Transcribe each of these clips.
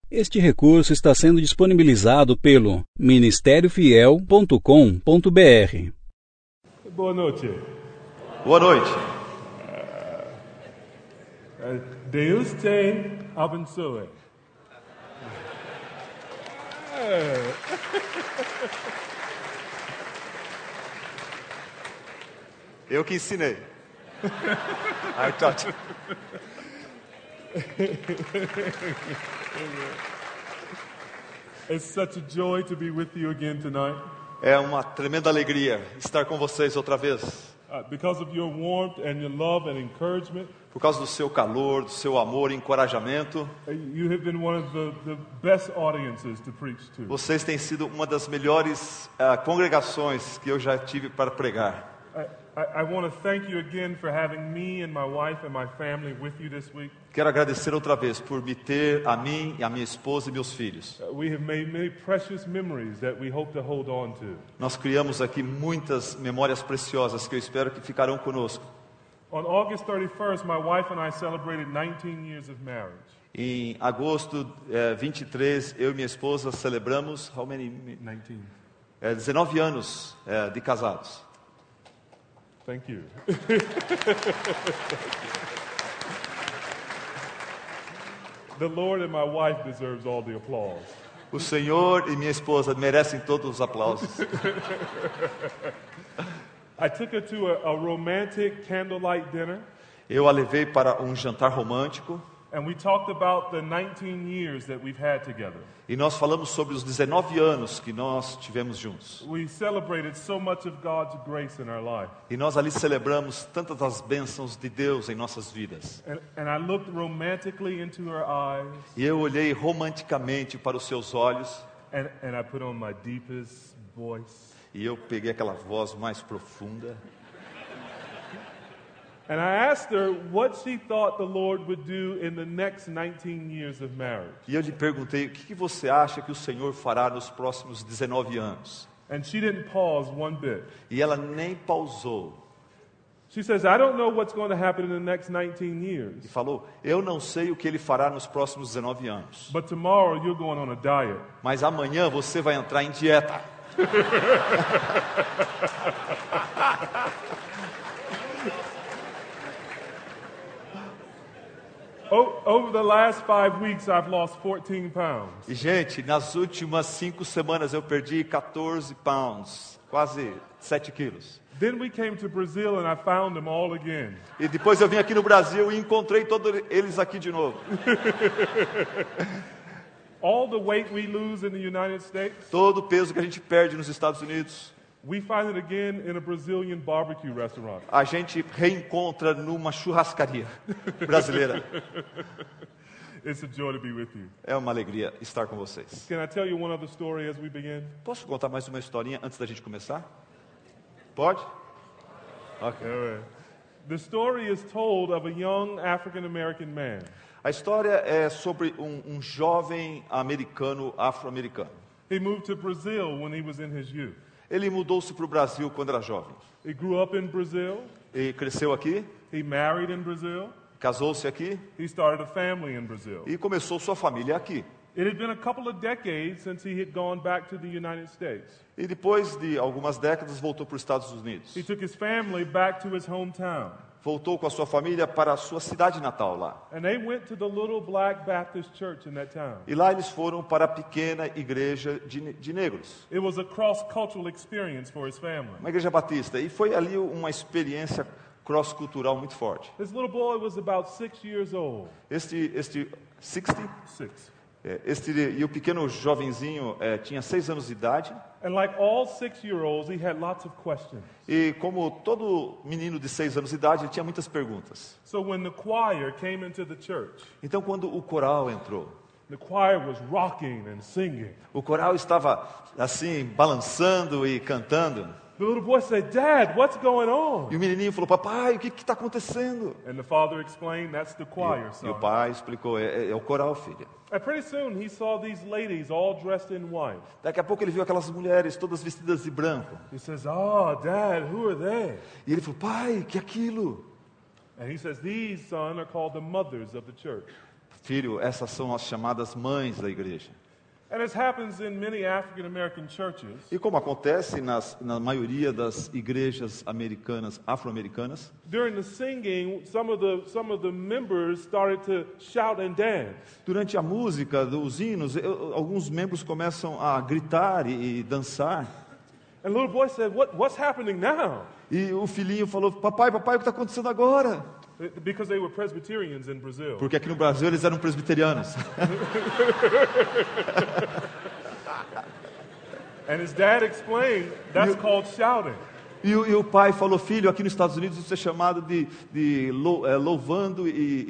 Este recurso está sendo disponibilizado pelo ministériofiel.com.br. Boa noite. Boa noite. Deus tem abençoe. Eu que ensinei. I taught you. It's such a joy to be with you again tonight. É uma tremenda alegria estar com vocês outra vez. Because of your warmth and your love and encouragement. Por causa do seu calor, do seu amor e encorajamento. You have been one of the best audiences to preach to. Vocês têm sido uma das melhores congregações que eu já tive para pregar. I want to thank you again for having me and my wife and my family with you this week. Quero agradecer outra vez por me ter a mim, a minha esposa e meus filhos. We have made many precious memories that we hope to hold on to. Nós criamos aqui muitas memórias preciosas que eu espero que ficarão conosco. On August 31st, my wife and I celebrated 19 years of marriage. Em agosto 23, eu e minha esposa celebramos 19 anos de casados. Thank you. The Lord and my wife deserves all the applause. O Senhor e minha esposa merecem todos os aplausos. I took her to a romantic candlelight dinner. Eu a levei para um jantar romântico. And we talked about the 19 years that we've had together. E nós falamos sobre os 19 anos que nós tivemos juntos. We celebrated so much of God's grace in our life. E nós ali celebramos tantas das bênçãos de Deus em nossas vidas. And I looked romantically into her eyes. E eu olhei romanticamente para os seus olhos. And I put on my deepest voice. E eu peguei aquela voz mais profunda. And I asked her what she thought the Lord would do in the next 19 years of marriage. E eu lhe perguntei, o que você acha que o Senhor fará nos próximos 19 anos? And she didn't pause one bit. E ela nem pausou. She says, I don't know what's going to happen in the next 19 years. E falou, eu não sei o que ele fará nos próximos 19 anos. But tomorrow you're going on a diet. Mas amanhã você vai entrar em dieta. Over the last 5 weeks, I've lost 14 pounds. E, gente, nas últimas 5 semanas eu perdi 14 pounds, quase 7 quilos. Then we came to Brazil and I found them all again. E depois eu vim aqui no Brasil e encontrei todos eles aqui de novo. All the weight we lose in the United States, todo o peso que a gente perde nos Estados Unidos, we find it again in a Brazilian barbecue restaurant. A gente reencontra numa churrascaria brasileira. It's a joy to be with you. É uma alegria estar com vocês. Can I tell you one other story as we begin? Posso contar mais uma historinha antes da gente começar? Pode? Okay. All right. The story is told of a young African American man. A história é sobre um jovem americano, afro-americano. He moved to Brazil when he was in his youth. Ele mudou-se para o Brasil quando era jovem. He grew up in Brazil. E cresceu aqui. He married in Brazil. Casou-se aqui. He started a family in Brazil. E começou sua família aqui. It had been a couple of decades since he had gone back to the United States. E depois de algumas décadas voltou para os Estados Unidos. He took his family back to his hometown. Voltou com a sua família para a sua cidade natal lá. And they went to the little black Baptist church in that town. E lá eles foram para a pequena igreja de negros. It was a cross-cultural experience for his family. Uma igreja batista. E foi ali uma experiência cross-cultural muito forte. This little boy was about 6 years old. Este 60? 6. E o pequeno jovenzinho tinha 6 anos de idade. And like all 6-year-olds, he had lots of questions. E como todo menino de 6 anos de idade, ele tinha muitas perguntas. So when the choir came into the church, então quando o coral entrou, the choir was rocking and singing. O coral estava assim balançando e cantando. The little boy said, "Dad, what's going on?" E o menininho falou, papai, o que está acontecendo? And the father explained, "That's the choir, son." E o pai explicou, é o coral, filha. And pretty soon he saw these ladies all dressed in white. Daqui a pouco ele viu aquelas mulheres todas vestidas de branco. He says, "Oh, Dad, who are they?" E ele falou, pai, que é aquilo? And he says, "These, son, are called the mothers of the church." Filho, essas são as chamadas mães da igreja. And as happens in many African American churches, E como acontece na maioria das igrejas americanas, afro-americanas, during the singing, some of the members started to shout and dance. durante a música dos hinos, alguns membros começam a gritar e dançar. And the little boy said, "What's happening now?" E o filhinho falou, papai, o que está acontecendo agora? Because they were Presbyterians in Brazil. Porque aqui no Brasil eles eram presbiterianos. And his dad explained, that's called shouting. E o pai falou, filho, aqui nos Estados Unidos isso é chamado de louvando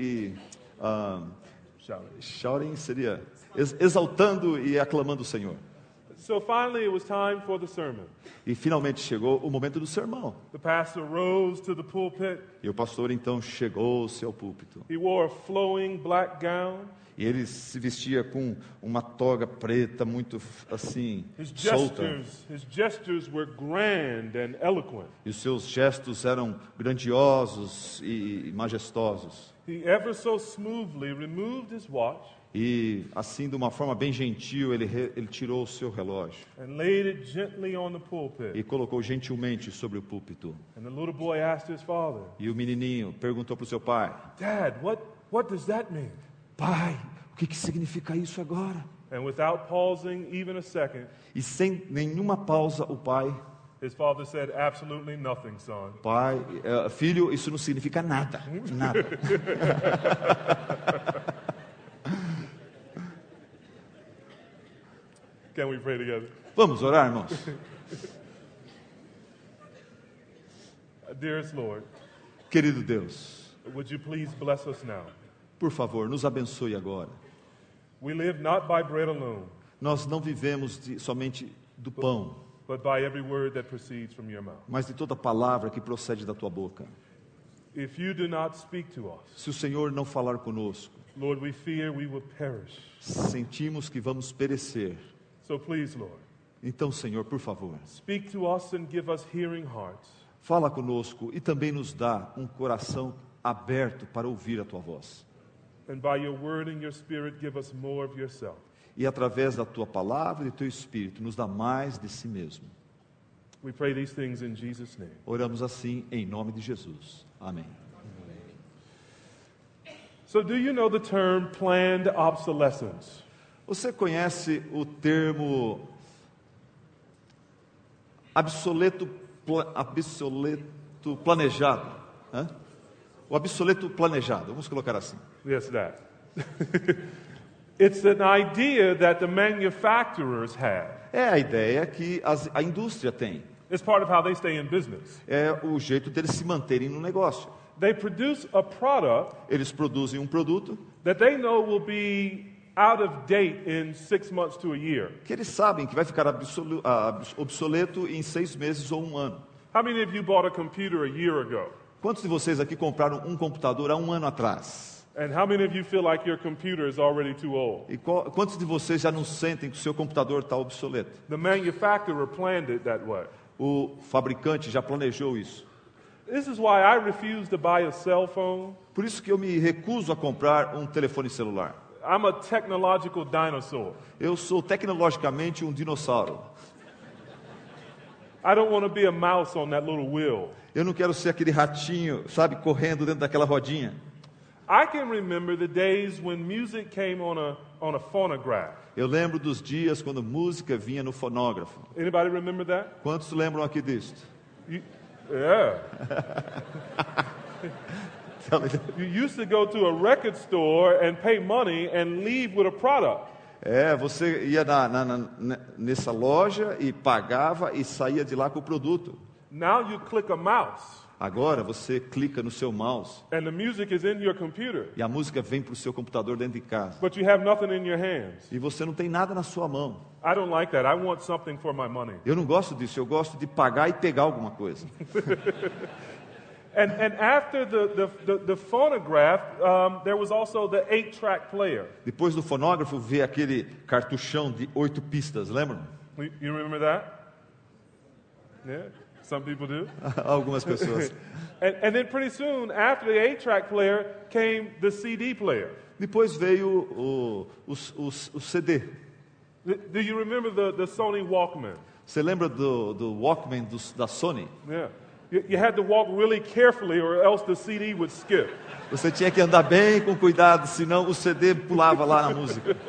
shouting seria exaltando e aclamando o Senhor. So finally it was time for the sermon. E finalmente chegou o momento do sermão. The pastor rose to the pulpit. E o pastor então chegou-se ao púlpito. He wore a flowing black gown. E ele se vestia com uma toga preta muito assim, solta. His gestures were grand and eloquent. E os seus gestos eram grandiosos e majestosos. He ever so smoothly removed his watch. E assim, de uma forma bem gentil, ele tirou o seu relógio And laid it gently on the pulpit. e colocou gentilmente sobre o púlpito. And the little boy asked his father, E o menininho perguntou para o seu pai, "Dad, what does that mean?" pai, o que significa isso agora? And without pausing even a second, E sem nenhuma pausa, o pai, his father said, "Absolutely nothing, son." filho, isso não significa nada, nada. Can we pray together? Vamos orar, irmãos? Dearest Lord, Querido Deus, would you please bless us now? por favor, nos abençoe agora. We live not by bread alone, Nós não vivemos somente do pão, but by every word that proceeds from your mouth. mas de toda palavra que procede da tua boca. If you do not speak to us, Se o Senhor não falar conosco, Lord, we fear we will perish. sentimos que vamos perecer. So please, Lord, Então, Senhor, por favor, speak to us and give us hearing hearts. fala conosco e também nos dá um coração aberto para ouvir a tua voz. And by your word and your spirit, give us more of yourself. E através da tua palavra e do teu espírito, nos dá mais de si mesmo. We pray these things in Jesus' name. Oramos assim em nome de Jesus. Amém. So do you know the term planned obsolescence? Você conhece o termo obsoleto planejado? Hã? O obsoleto planejado, vamos colocar assim. Yes, that. It's an idea that the manufacturers have. É a ideia que a indústria tem. It's part of how they stay in business. É o jeito deles se manterem no negócio. They produce a product Eles produzem um produto that they know will be out of date in 6 months to a year. que eles sabem que vai ficar obsoleto em 6 meses ou um ano. How many of you bought a computer a year ago? Quantos de vocês aqui compraram um computador há um ano atrás? And how many of you feel like your computer is already too old? E quantos de vocês já não sentem que o seu computador está obsoleto? The manufacturer planned it that way. O fabricante já planejou isso. This is why I refuse to buy a cell phone. Por isso que eu me recuso a comprar um telefone celular. I'm a technological dinosaur. Eu sou tecnologicamente um dinossauro. I don't want to be a mouse on that little wheel. Eu não quero ser aquele ratinho, sabe, correndo dentro daquela rodinha. I can remember the days when music came on a phonograph. Eu lembro dos dias quando música vinha no fonógrafo. Anybody remember that? Quantos lembram aqui disto? Yeah. You used to go to a record store and pay money and leave with a product. Você ia nessa loja e pagava e saía de lá com o produto. Now you click a mouse Agora você clica no seu mouse and the music is in your computer, e a música vem para o seu computador dentro de casa. but you have nothing in your hands. E você não tem nada na sua mão. I don't like that. I want something for my money. Eu não gosto disso, eu gosto de pagar e pegar alguma coisa. And after the phonograph, there was also the 8-track player. Depois do fonógrafo veio aquele cartuchão de 8 pistas, lembram? You remember that? Yeah. Some people do. Algumas pessoas. And then pretty soon, after the 8-track player, came the CD player. Depois veio o CD. Do you remember the Sony Walkman? Você lembra do Walkman da Sony? Yeah. You had to walk really carefully or else the CD would skip. Você tinha que andar bem com cuidado, senão o CD pulava lá na música.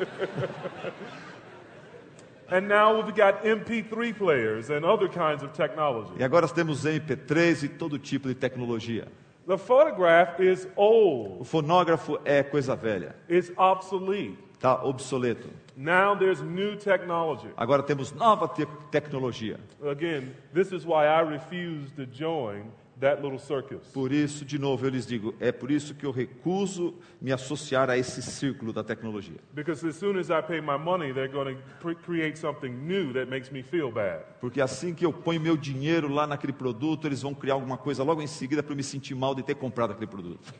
And now we've got MP3 players and other kinds of technology. E agora nós temos MP3 e todo tipo de tecnologia. The photograph is old. O fonógrafo é coisa velha. It's obsolete. Está obsoleto. Now there's new technology. Agora temos nova tecnologia. Again, this is why I refuse to join that little circus. Por isso, de novo, eu lhes digo, é por isso que eu recuso me associar a esse círculo da tecnologia. Because as soon as I pay my money, they're going to create something new that makes me feel bad. Porque assim que eu ponho meu dinheiro lá naquele produto, eles vão criar alguma coisa logo em seguida para eu me sentir mal de ter comprado aquele produto.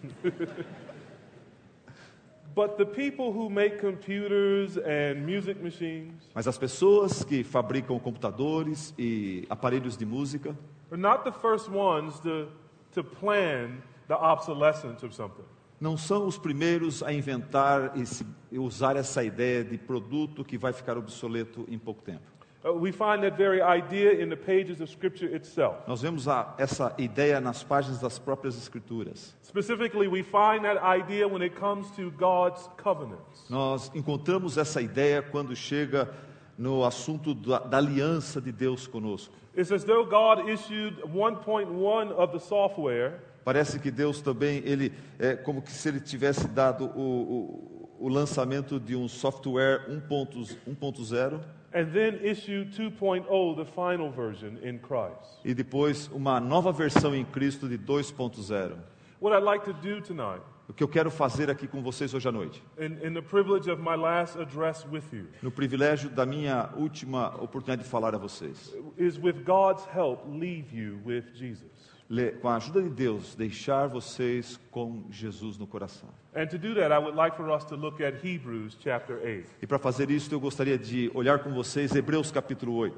But the people who make computers and music machines Mas as pessoas que fabricam computadores e aparelhos de música are not the first ones to plan the obsolescence of something. não são os primeiros a inventar e usar essa ideia de produto que vai ficar obsoleto em pouco tempo. We find that very idea in the pages of Scripture itself. Nós vemos essa ideia nas páginas das próprias Escrituras. Specifically, we find that idea when it comes to God's covenants. Nós encontramos essa ideia quando chega no assunto da aliança de Deus conosco. It's as though God issued 1.1 of the software. Parece que Deus também, é como que se ele tivesse dado o lançamento de um software 1.0 And then issued 2.0, the final version in Christ. e depois uma nova versão em Cristo de 2.0. What I'd like to do tonight, O que eu quero fazer aqui com vocês hoje à noite, in the privilege of my last address with you, no privilégio da minha última oportunidade de falar a vocês, is with God's help, leave you with Jesus. com a ajuda de Deus, deixar vocês com Jesus no coração. And to do that, I would like for us to look at Hebrews chapter 8. E para fazer isso, eu gostaria de olhar com vocês Hebreus capítulo 8.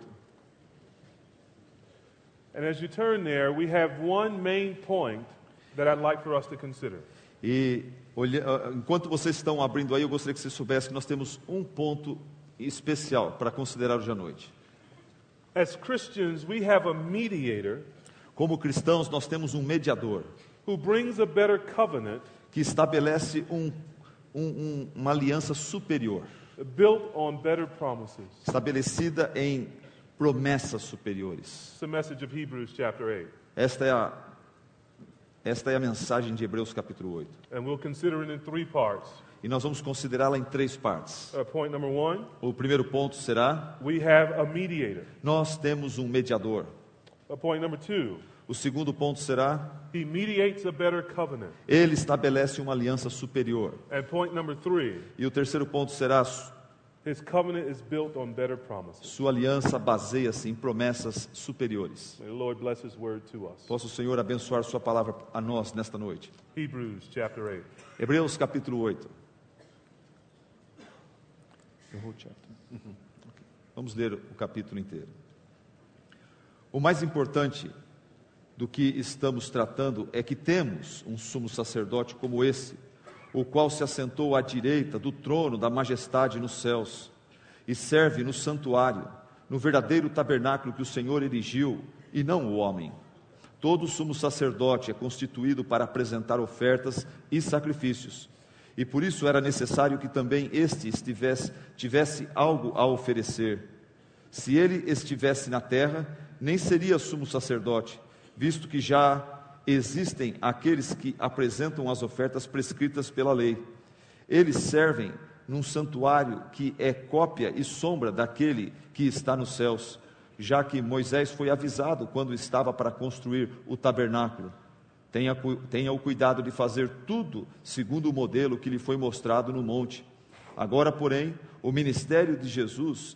And as you turn there, we have one main point that I'd like for us to consider. E enquanto vocês estão abrindo aí, eu gostaria que vocês soubessem que nós temos um ponto especial para considerar hoje à noite. As Christians, we have a mediator Como cristãos, nós temos um mediador who brings a better covenant que estabelece uma aliança superior, built on better promises. estabelecida em promessas superiores. It's the message of Hebrews chapter 8. Esta é a mensagem de Hebreus capítulo 8. And we'll consider it in 3 parts. E nós vamos considerá-la em 3 partes. Point number 1, O primeiro ponto será: we have a mediator. nós temos um mediador. Point number 2, O segundo ponto será: he mediates a better covenant. ele estabelece uma aliança superior. And point number 3, E o terceiro ponto será: his covenant is built on better promises. sua aliança baseia-se em promessas superiores. May the Lord bless his word to us. Possa o Senhor abençoar sua palavra a nós nesta noite. Hebrews chapter 8. Hebreus capítulo 8. Vamos ler o capítulo inteiro. O mais importante do que estamos tratando é que temos um sumo sacerdote como esse, o qual se assentou à direita do trono da majestade nos céus e serve no santuário, no verdadeiro tabernáculo que o Senhor erigiu e não o homem. Todo sumo sacerdote é constituído para apresentar ofertas e sacrifícios, e por isso era necessário que também este tivesse algo a oferecer. Se ele estivesse na terra, nem seria sumo sacerdote, visto que já existem aqueles que apresentam as ofertas prescritas pela lei. Eles servem num santuário que é cópia e sombra daquele que está nos céus, já que Moisés foi avisado quando estava para construir o tabernáculo. Tenha o cuidado de fazer tudo segundo o modelo que lhe foi mostrado no monte. Agora, porém, o ministério que Jesus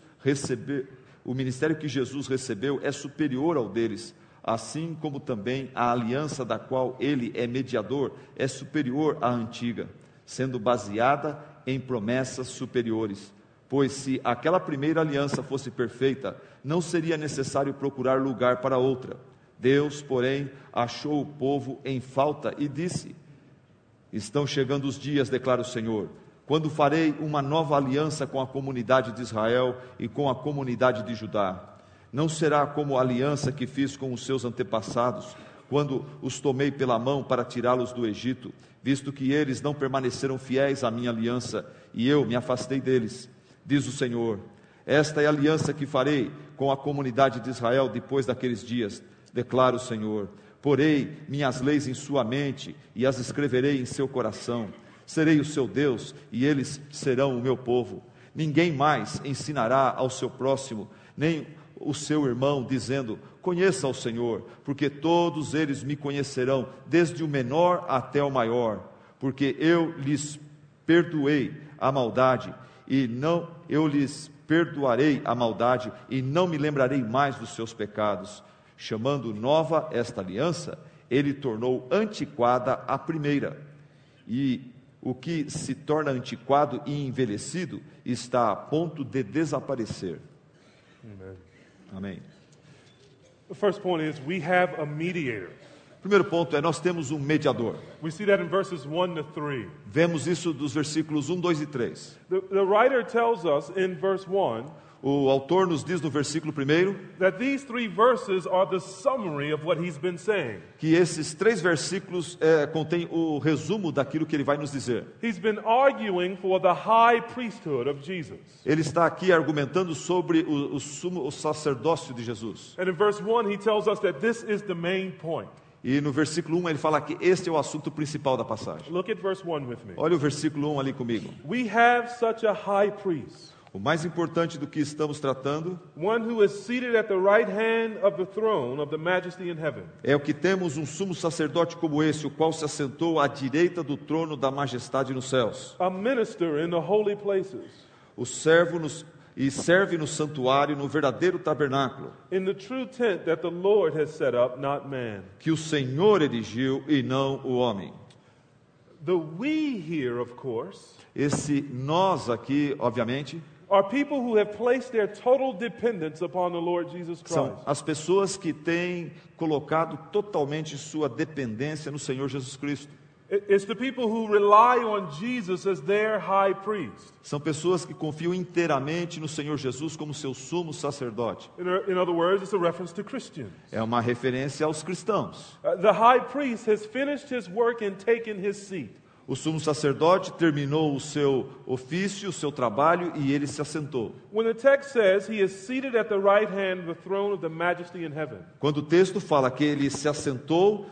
recebeu é superior ao deles, assim como também a aliança da qual ele é mediador é superior à antiga, sendo baseada em promessas superiores. Pois se aquela primeira aliança fosse perfeita, não seria necessário procurar lugar para outra. Deus, porém, achou o povo em falta e disse: estão chegando os dias, declara o Senhor, quando farei uma nova aliança com a comunidade de Israel e com a comunidade de Judá. Não será como a aliança que fiz com os seus antepassados, quando os tomei pela mão para tirá-los do Egito, visto que eles não permaneceram fiéis à minha aliança, e eu me afastei deles, diz o Senhor. Esta é a aliança que farei com a comunidade de Israel depois daqueles dias, declara o Senhor. Porei minhas leis em sua mente e as escreverei em seu coração. Serei o seu Deus e eles serão o meu povo. Ninguém mais ensinará ao seu próximo, nem o seu irmão, dizendo: conheça o Senhor, porque todos eles me conhecerão, desde o menor até o maior, porque eu lhes perdoei a maldade perdoarei a maldade e não me lembrarei mais dos seus pecados. Chamando nova esta aliança, ele tornou antiquada a primeira. E o que se torna antiquado e envelhecido está a ponto de desaparecer. Amen. Amém. The first point is we have a mediator. Primeiro ponto é, nós temos um mediador. We see that in verses 1 to 3. Vemos isso dos versículos 1, 2 e 3. The writer tells us in verse 1 O autor nos diz no versículo 1 that these three verses are the summary of what he's been saying. que esses 3 versículos contêm o resumo daquilo que ele vai nos dizer. He's been arguing for the high priesthood of Jesus. Ele está aqui argumentando sobre o sacerdócio de Jesus. And in verse 1 he tells us that this is the main point. E no versículo 1 ele fala que este é o assunto principal da passagem. Look at verse 1 with me. Olha o versículo 1 ali comigo. We have such a high priest, O mais importante do que estamos tratando one who is seated at the right hand of the throne of the majesty in heaven. é o que temos um sumo sacerdote como esse, o qual se assentou à direita do trono da majestade nos céus. A minister in the holy places, O serve no santuário, no verdadeiro tabernáculo, in the true tent that the Lord has set up, not man. que o Senhor erigiu e não o homem. The we here, of course, Esse nós aqui, obviamente, are people who have placed their total dependence upon the Lord Jesus são Christ. as pessoas que têm colocado totalmente sua dependência no Senhor Jesus Cristo. It's the people who rely on Jesus as their high priest. São pessoas que confiam inteiramente no Senhor Jesus como seu sumo sacerdote. In other words, it's a reference to Christians. É uma referência aos cristãos. The high priest has finished his work and taken his seat. O sumo sacerdote terminou o seu ofício, o seu trabalho, e ele se assentou. When the text says he is seated at the right hand of the throne of the majesty in heaven, Quando o texto fala que ele se assentou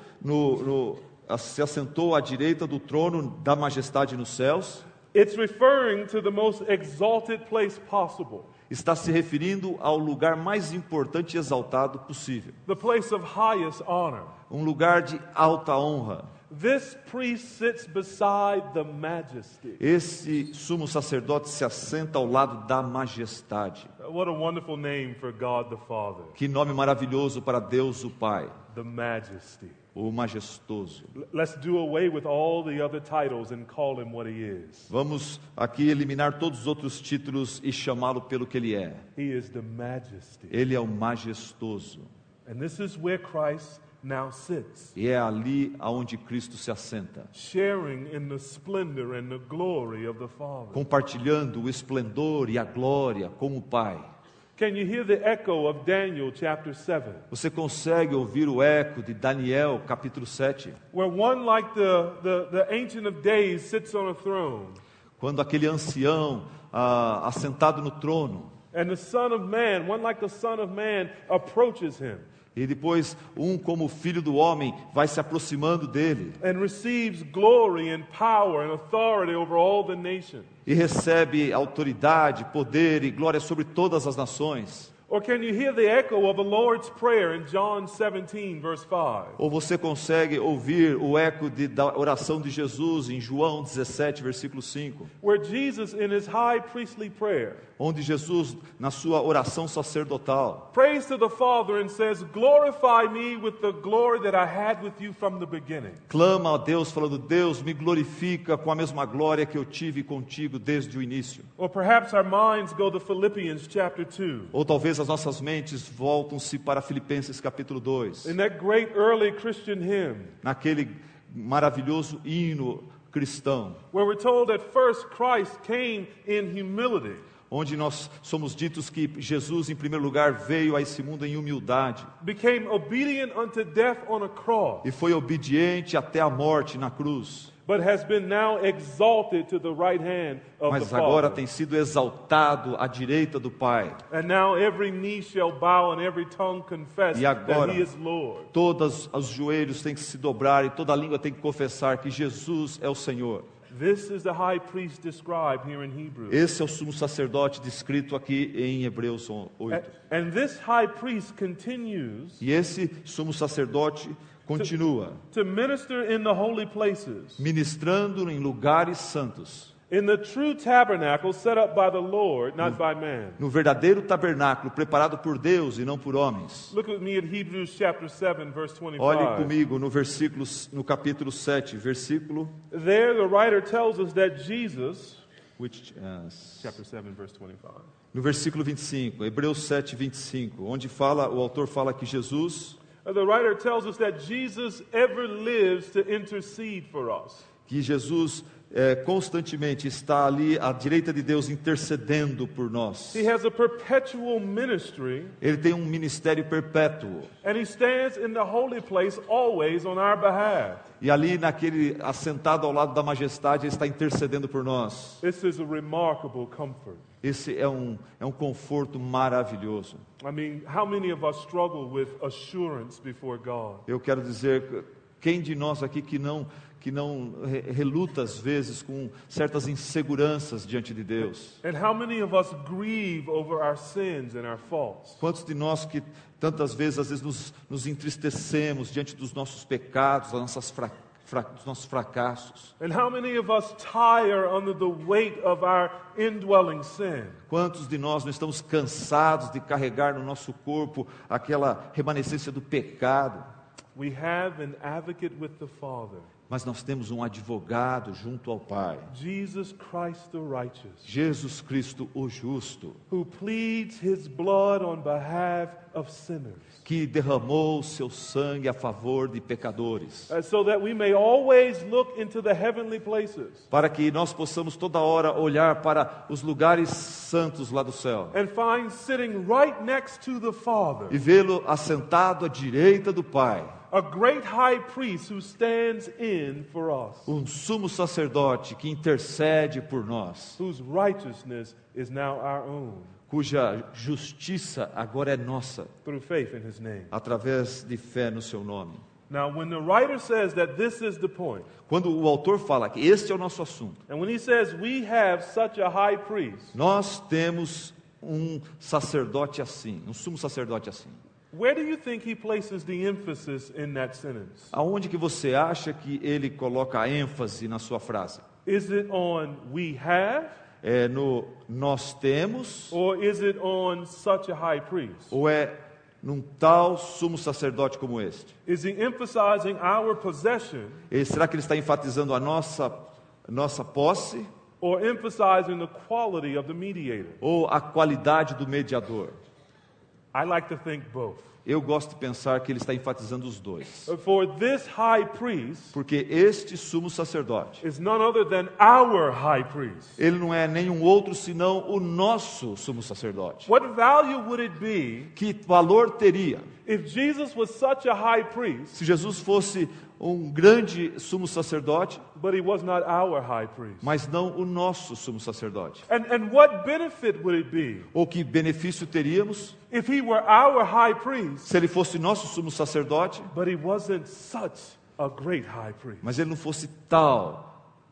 à direita do trono da majestade nos céus, it's referring to the most exalted place possible, está se referindo ao lugar mais importante e exaltado possível. the place of highest honor. Um lugar de alta honra. This priest sits beside the majesty. Esse sumo sacerdote se assenta ao lado da majestade. What a wonderful name for God the Father, Que nome maravilhoso para Deus o Pai, the majesty. o majestoso. Let's do away with all the other titles and call him what he is. Vamos aqui eliminar todos os outros títulos e chamá-lo pelo que ele é. He is the majesty. Ele é o majestoso. And this is where Christ now sits, E é ali aonde Cristo se assenta, sharing in the splendor and the glory of the Father. compartilhando o esplendor e a glória com o Pai. Can you hear the echo of Daniel chapter 7? Você consegue ouvir o eco de Daniel, capítulo 7, Where one like the Ancient of Days sits on a throne, quando aquele ancião assentado no trono, and the Son of Man, one like the Son of Man, approaches him e depois como filho do homem vai se aproximando dele and receives glory and power and authority over all the nations. e recebe autoridade, poder e glória sobre todas as nações. Or can you hear the echo of the Lord's Prayer in John 17, verse 5? Ou você consegue ouvir o eco da oração de Jesus em João 17, versículo 5, Where Jesus, in his high priestly prayer, onde Jesus, na sua oração sacerdotal, prays to the Father and says, glorify me with the glory that I had with you from the beginning. clama a Deus falando: Deus, me glorifica com a mesma glória que eu tive contigo desde o início. Or perhaps our minds go to Philippians chapter 2, Ou talvez as nossas mentes voltam-se para Filipenses capítulo 2, in that great early Christian hymn, naquele maravilhoso hino cristão, where we're told that first Christ came in humility, onde nós somos ditos que Jesus, em primeiro lugar, veio a esse mundo em humildade became obedient unto death on a cross, e foi obediente até a morte na cruz, but has been now exalted to the right hand of the mas agora Father. tem sido exaltado à direita do Pai. And now every knee shall bow and every tongue confess E agora, that He is Lord. todos os joelhos têm que se dobrar e toda língua tem que confessar que Jesus é o Senhor. This is the high priest described here in Hebrews. Esse é o sumo sacerdote descrito aqui em Hebreus 8. And this high priest continues E esse sumo sacerdote continua to minister in the holy places, ministrando em lugares santos, in the true tabernacle set up by the Lord, not by man. no verdadeiro tabernáculo preparado por Deus e não por homens. Look with me at Hebrews chapter 7, verse 25. Olhe comigo no capítulo 7, versículo There the writer tells us that Jesus, chapter 7, verse 25. no versículo 25, Hebreus 7, 25, onde o autor fala que Jesus, The writer tells us that Jesus ever lives to intercede for us. constantemente está ali à direita de Deus intercedendo por nós. He has a perpetual ministry, Ele tem um ministério perpétuo. and He stands in the holy place always on our behalf. E ali assentado ao lado da majestade, Ele está intercedendo por nós. This is a remarkable comfort. Esse é um conforto maravilhoso. I mean, how many of us struggle with assurance before God? Eu quero dizer, quem de nós aqui que não reluta às vezes com certas inseguranças diante de Deus? And how many of us grieve over our sins and our faults? Quantos de nós que tantas vezes, às vezes, nos entristecemos diante dos nossos pecados, dos nossos fracassos? And how many of us tire under the weight of our indwelling sin? Quantos de nós não estamos cansados de carregar no nosso corpo aquela remanescência do pecado? We have an advocate with the Father, Mas nós temos um advogado junto ao Pai, Jesus Christ the righteous, Jesus Cristo o justo, who pleads His blood on behalf of sinners, que derramou o seu sangue a favor de pecadores, so that we may always look into the heavenly places para que nós possamos toda hora olhar para os lugares santos lá do céu and find sitting right next to the Father e vê-lo assentado à direita do Pai, a great high priest who stands in for us, um sumo sacerdote que intercede por nós, whose righteousness is now our own cuja justiça agora é nossa, through faith in His name. através de fé no seu nome. Now, when the writer says that this is the point, Quando o autor fala que este é o nosso assunto, and when he says we have such a high priest, nós temos um sacerdote assim, um sumo sacerdote assim. where do you think he places the emphasis in that sentence? Aonde que você acha que ele coloca a ênfase na sua frase? Is it on we have, É no nós temos, or is it on such a high priest? ou é num tal sumo sacerdote como este? Is he emphasizing our possession, E será que ele está enfatizando a nossa posse or emphasizing the quality of the mediator? ou a qualidade do mediador? I like to think both. Eu gosto de pensar que ele está enfatizando os dois. For this high priest Porque este sumo sacerdote, is none other than our high priest. ele não é nenhum outro senão o nosso sumo sacerdote. What value would it be Que valor teria if Jesus was such a high priest, se Jesus fosse um grande sumo sacerdote, but he was not our high priest? mas não o nosso sumo sacerdote? And what benefit would it be Ou que benefício teríamos if he were our high priest, se ele fosse nosso sumo sacerdote, but he wasn't such a great high priest? mas ele não fosse tal,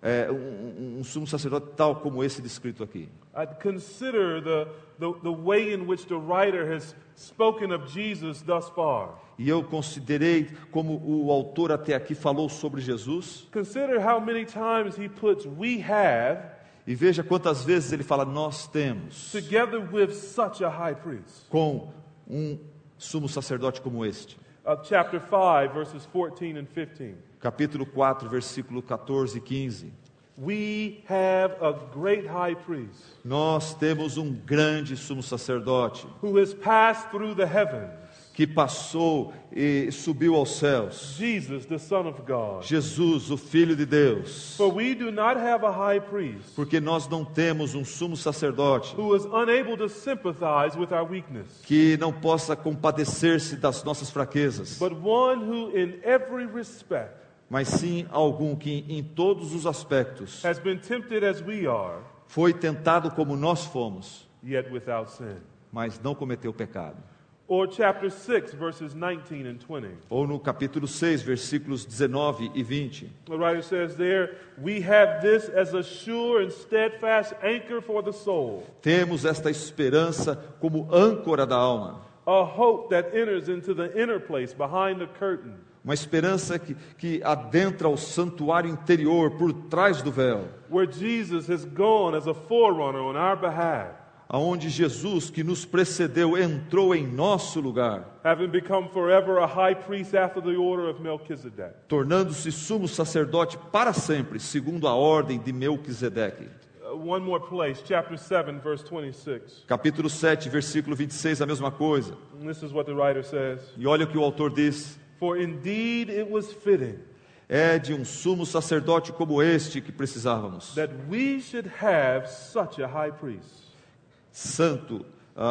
um sumo sacerdote tal como esse descrito aqui? I'd consider the way in which the writer has spoken of Jesus thus far. E eu considerei como o autor até aqui falou sobre Jesus, Consider how many times he puts we have e veja quantas vezes ele fala nós temos, together with such a high priest. com um sumo sacerdote como este. Chapter 5, verses 14 and 15. Capítulo 4, versículo 14 e 15. We have a great high priest Nós temos um grande sumo sacerdote who has passed through the heavens, que passou e subiu aos céus. Jesus, the Son of God. Jesus, o Filho de Deus. For we do not have a high priest Porque nós não temos um sumo sacerdote who is unable to sympathize with our weakness, que não possa compadecer-se das nossas fraquezas, but one who in every respect mas sim algum que em todos os aspectos has been tempted as we are, foi tentado como nós fomos, yet without sin. mas não cometeu pecado. Or chapter 6, verses 19 and 20. Ou no capítulo 6, versículos 19 e 20. The writer says there, we have this as a sure and steadfast anchor for the soul, Temos esta esperança como âncora da alma, a hope that enters into the inner place behind the curtain, uma esperança que adentra o santuário interior por trás do véu, where Jesus has gone as a forerunner on our behalf, aonde Jesus, que nos precedeu, entrou em nosso lugar, having become forever a high priest after the order of Melchizedek. tornando-se sumo sacerdote para sempre, segundo a ordem de Melquisedeque. One more place, chapter 7, verse 26. Capítulo 7, versículo 26, a mesma coisa. And this is what the writer says. E olha o que o autor diz: For indeed it was fitting é de um sumo sacerdote como este que precisávamos. that we should have such a high priest. Santo,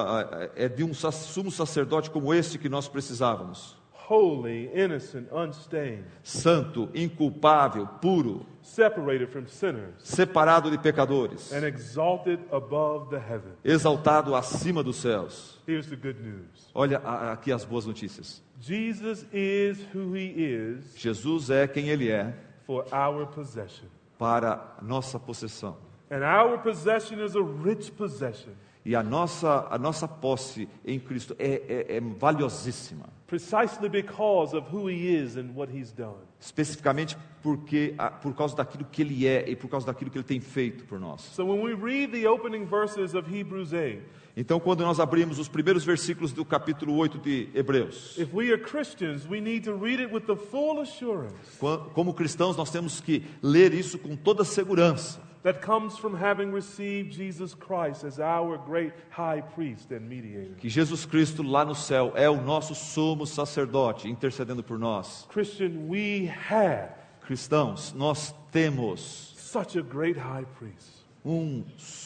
é de um sumo sacerdote como este que nós precisávamos. Holy, innocent, unstained, Santo, inculpável, puro, separated from sinners, separado de pecadores, and exalted above the heavens. exaltado acima dos céus. Here's the good news. Olha aqui as boas notícias. Jesus is who he is Jesus é quem Ele é for our possession. para a nossa possessão. And our possession is a rich possession, E a nossa posse em Cristo é valiosíssima. precisely because of who he is and what he's done. Especificamente por causa daquilo que Ele é e por causa daquilo que Ele tem feito por nós. So when we read the opening verses of Hebrews 8, Então, quando nós abrimos os primeiros versículos do capítulo 8 de Hebreus, if we are Christians, we need to read it with the full assurance como cristãos, nós temos que ler isso com toda segurança, that comes from having received Jesus Christ as our great high priest and mediator. que Jesus Cristo lá no céu é o nosso sumo sacerdote, intercedendo por nós. Christian, we have Cristãos, nós temos such a great high priest. um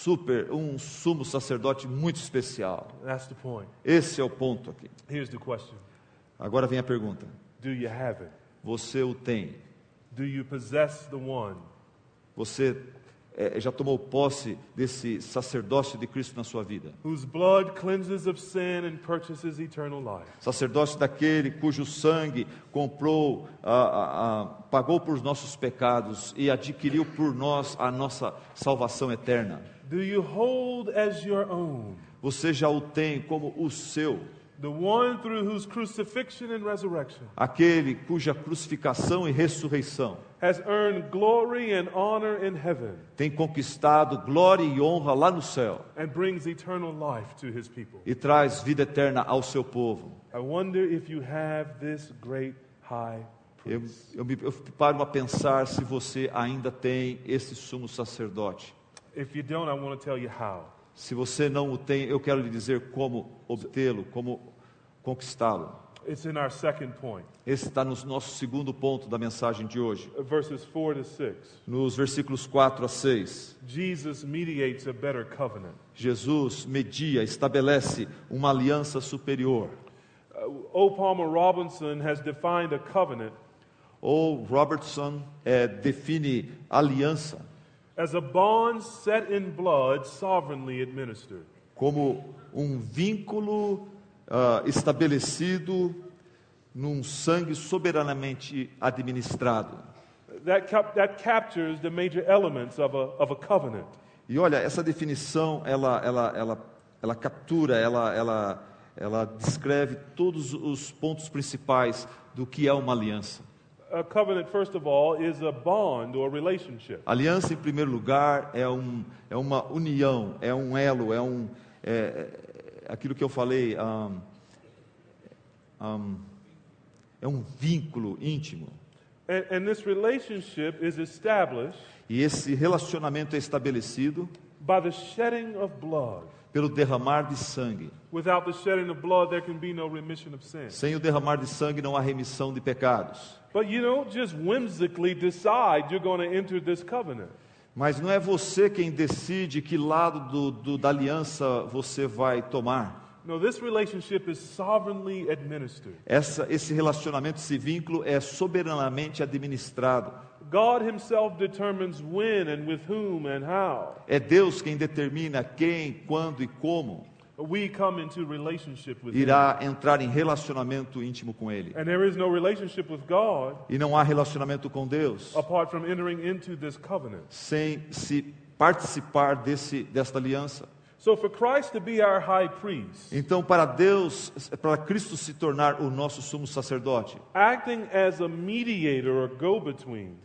sumo sacerdote muito especial. That's the point. Esse é o ponto aqui. Here's the question. Agora vem a pergunta: Do you have it? você o tem? Do you possess the one Você já tomou posse desse sacerdócio de Cristo na sua vida? whose blood cleanses of sin and purchases eternal life? Sacerdócio daquele cujo sangue comprou, pagou por nossos pecados e adquiriu por nós a nossa salvação eterna. Do you hold as your own Você já o tem como o seu, the one through whose crucifixion and resurrection aquele cuja crucificação e ressurreição has earned glory and honor in heaven tem conquistado glória e honra lá no céu and brings eternal life to his people? e traz vida eterna ao seu povo? I wonder if you have this great high priest. Eu paro a pensar se você ainda tem esse sumo sacerdote. If you don't, I want to tell you how. Se você não o tem, eu quero lhe dizer como obtê-lo, como conquistá-lo. It's in our second point, Esse está no nosso segundo ponto da mensagem de hoje, verses 4 to 6. nos versículos 4 a 6. Jesus mediates a better covenant. Jesus media, estabelece uma aliança superior. O. Palmer Robinson has defined a covenant Ou Robertson define aliança as a bond set in blood sovereignly administered. como um vínculo estabelecido num sangue soberanamente administrado. That captures the major elements of a covenant. E olha, essa definição, ela captura, ela descreve todos os pontos principais do que é uma aliança. A covenant, first of all, is a bond or relationship. Aliança, em primeiro lugar, é uma união, é um elo, aquilo que eu falei, é um vínculo íntimo. And this relationship is established E esse relacionamento é estabelecido by the shedding of blood. pelo derramar de sangue. Without the shedding of blood, there can be no remission of sin. Sem o derramar de sangue não há remissão de pecados. But you don't just whimsically decide you're going to enter this covenant. Mas não é você quem decide que lado da aliança você vai tomar. No, this relationship is sovereignly administered. Esse relacionamento, esse vínculo é soberanamente administrado. God himself determines when and with whom and how É Deus quem determina quem, quando e como we come into relationship with him. irá entrar em relacionamento íntimo com Ele. And there is no relationship with God E não há relacionamento com Deus apart from entering into this covenant. sem se participar desta aliança. So for Christ to be our high priest, Então, para Cristo se tornar o nosso sumo sacerdote, acting as a mediator or go-between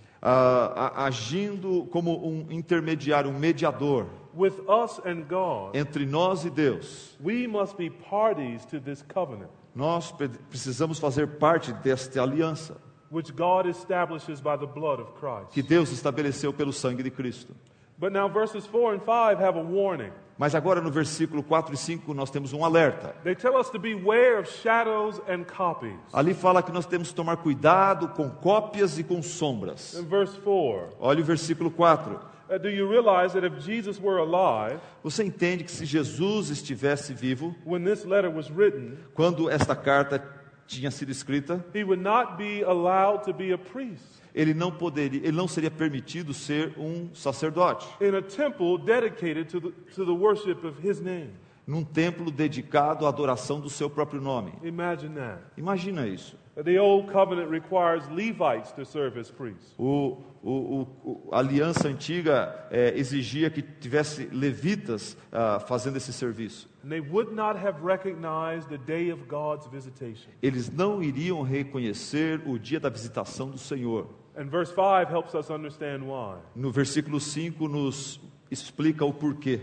agindo como um intermediário, um mediador with us and God, entre nós e Deus, we must be parties to this covenant, nós precisamos fazer parte desta aliança which God establishes by the blood of Christ. que Deus estabeleceu pelo sangue de Cristo. But now verses 4 and 5 have a warning. Mas agora no versículo 4 e 5 nós temos um alerta. They tell us to beware of shadows and copies. Ali fala que nós temos que tomar cuidado com cópias e com sombras. In verse 4, Olha o versículo 4. do you realize that if Jesus were alive Você entende que se Jesus estivesse vivo, when this letter was written, quando esta carta tinha sido escrita, he would not be allowed to be a priest ele não seria permitido ser um sacerdote in a temple dedicated to the worship of his name. num templo dedicado à adoração do seu próprio nome. Imagine that. Imagina isso. The old covenant requires Levites to serve as priests. A aliança antiga exigia que tivesse levitas fazendo esse serviço. And they would not have recognized the day of God's visitation. Eles não iriam reconhecer o dia da visitação do Senhor. And verse 5 helps us understand why. No versículo 5 nos explica o porquê.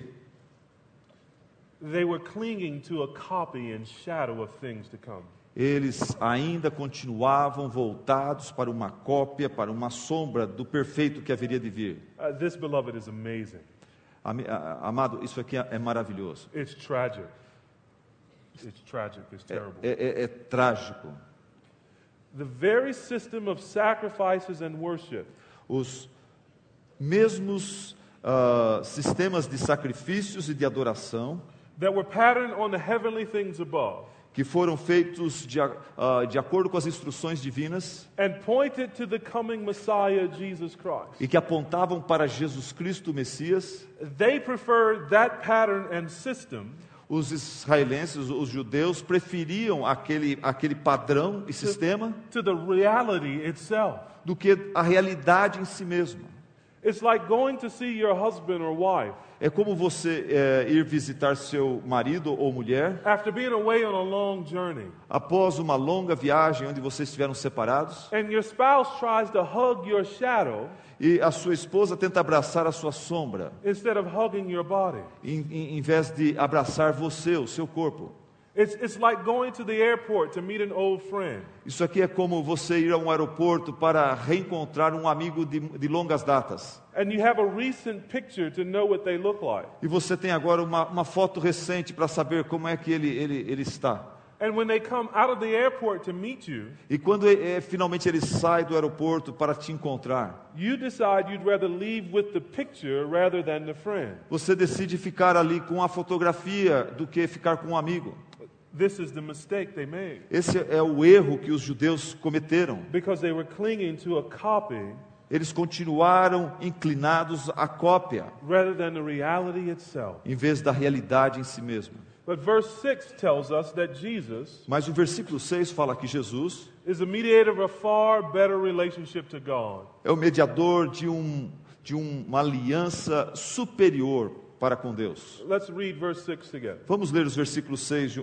They were clinging to a copy and shadow of things to come. Eles ainda continuavam voltados para uma cópia, para uma sombra do perfeito que haveria de vir. This, beloved, is amazing. Amado, isso aqui é maravilhoso. It's tragic. It's tragic. It's terrible. É trágico. The very system of sacrifices and worship Os mesmos sistemas de sacrifícios e de adoração that were patterned on the heavenly things above que foram feitos de acordo com as instruções divinas and pointed to the coming Messiah, Jesus Christ. e que apontavam para Jesus Cristo, o Messias, They preferred that pattern and system os israelenses, os judeus, preferiam aquele padrão e sistema to the reality itself. do que a realidade em si mesma. It's like going to see your husband or wife É como você ir visitar seu marido ou mulher after being away on a long journey, após uma longa viagem onde vocês estiveram separados and your spouse tries to hug your shadow e a sua esposa tenta abraçar a sua sombra instead of hugging your body. em vez de abraçar você, o seu corpo. It's like going to the airport to meet an old friend. Isso aqui é como você ir a um aeroporto para reencontrar um amigo de longas datas. And you have a recent picture to know what they look like. E você tem agora uma foto recente para saber como é que ele está. And when they come out of the airport to meet you, E quando finalmente ele sai do aeroporto para te encontrar, you decide you'd rather leave with the picture rather than the friend. você decide ficar ali com a fotografia do que ficar com um amigo. This is the mistake they made Esse é o erro que os judeus cometeram. because they were clinging to a copy Eles continuaram inclinados à cópia, rather than the reality itself. em vez da realidade em si mesma. But verse 6 tells us that Jesus Mas o versículo 6 fala que Jesus is a mediator of a far better relationship to God. é o mediador de uma aliança superior para com Deus. Let's read verse 6 together. Vamos ler o versículo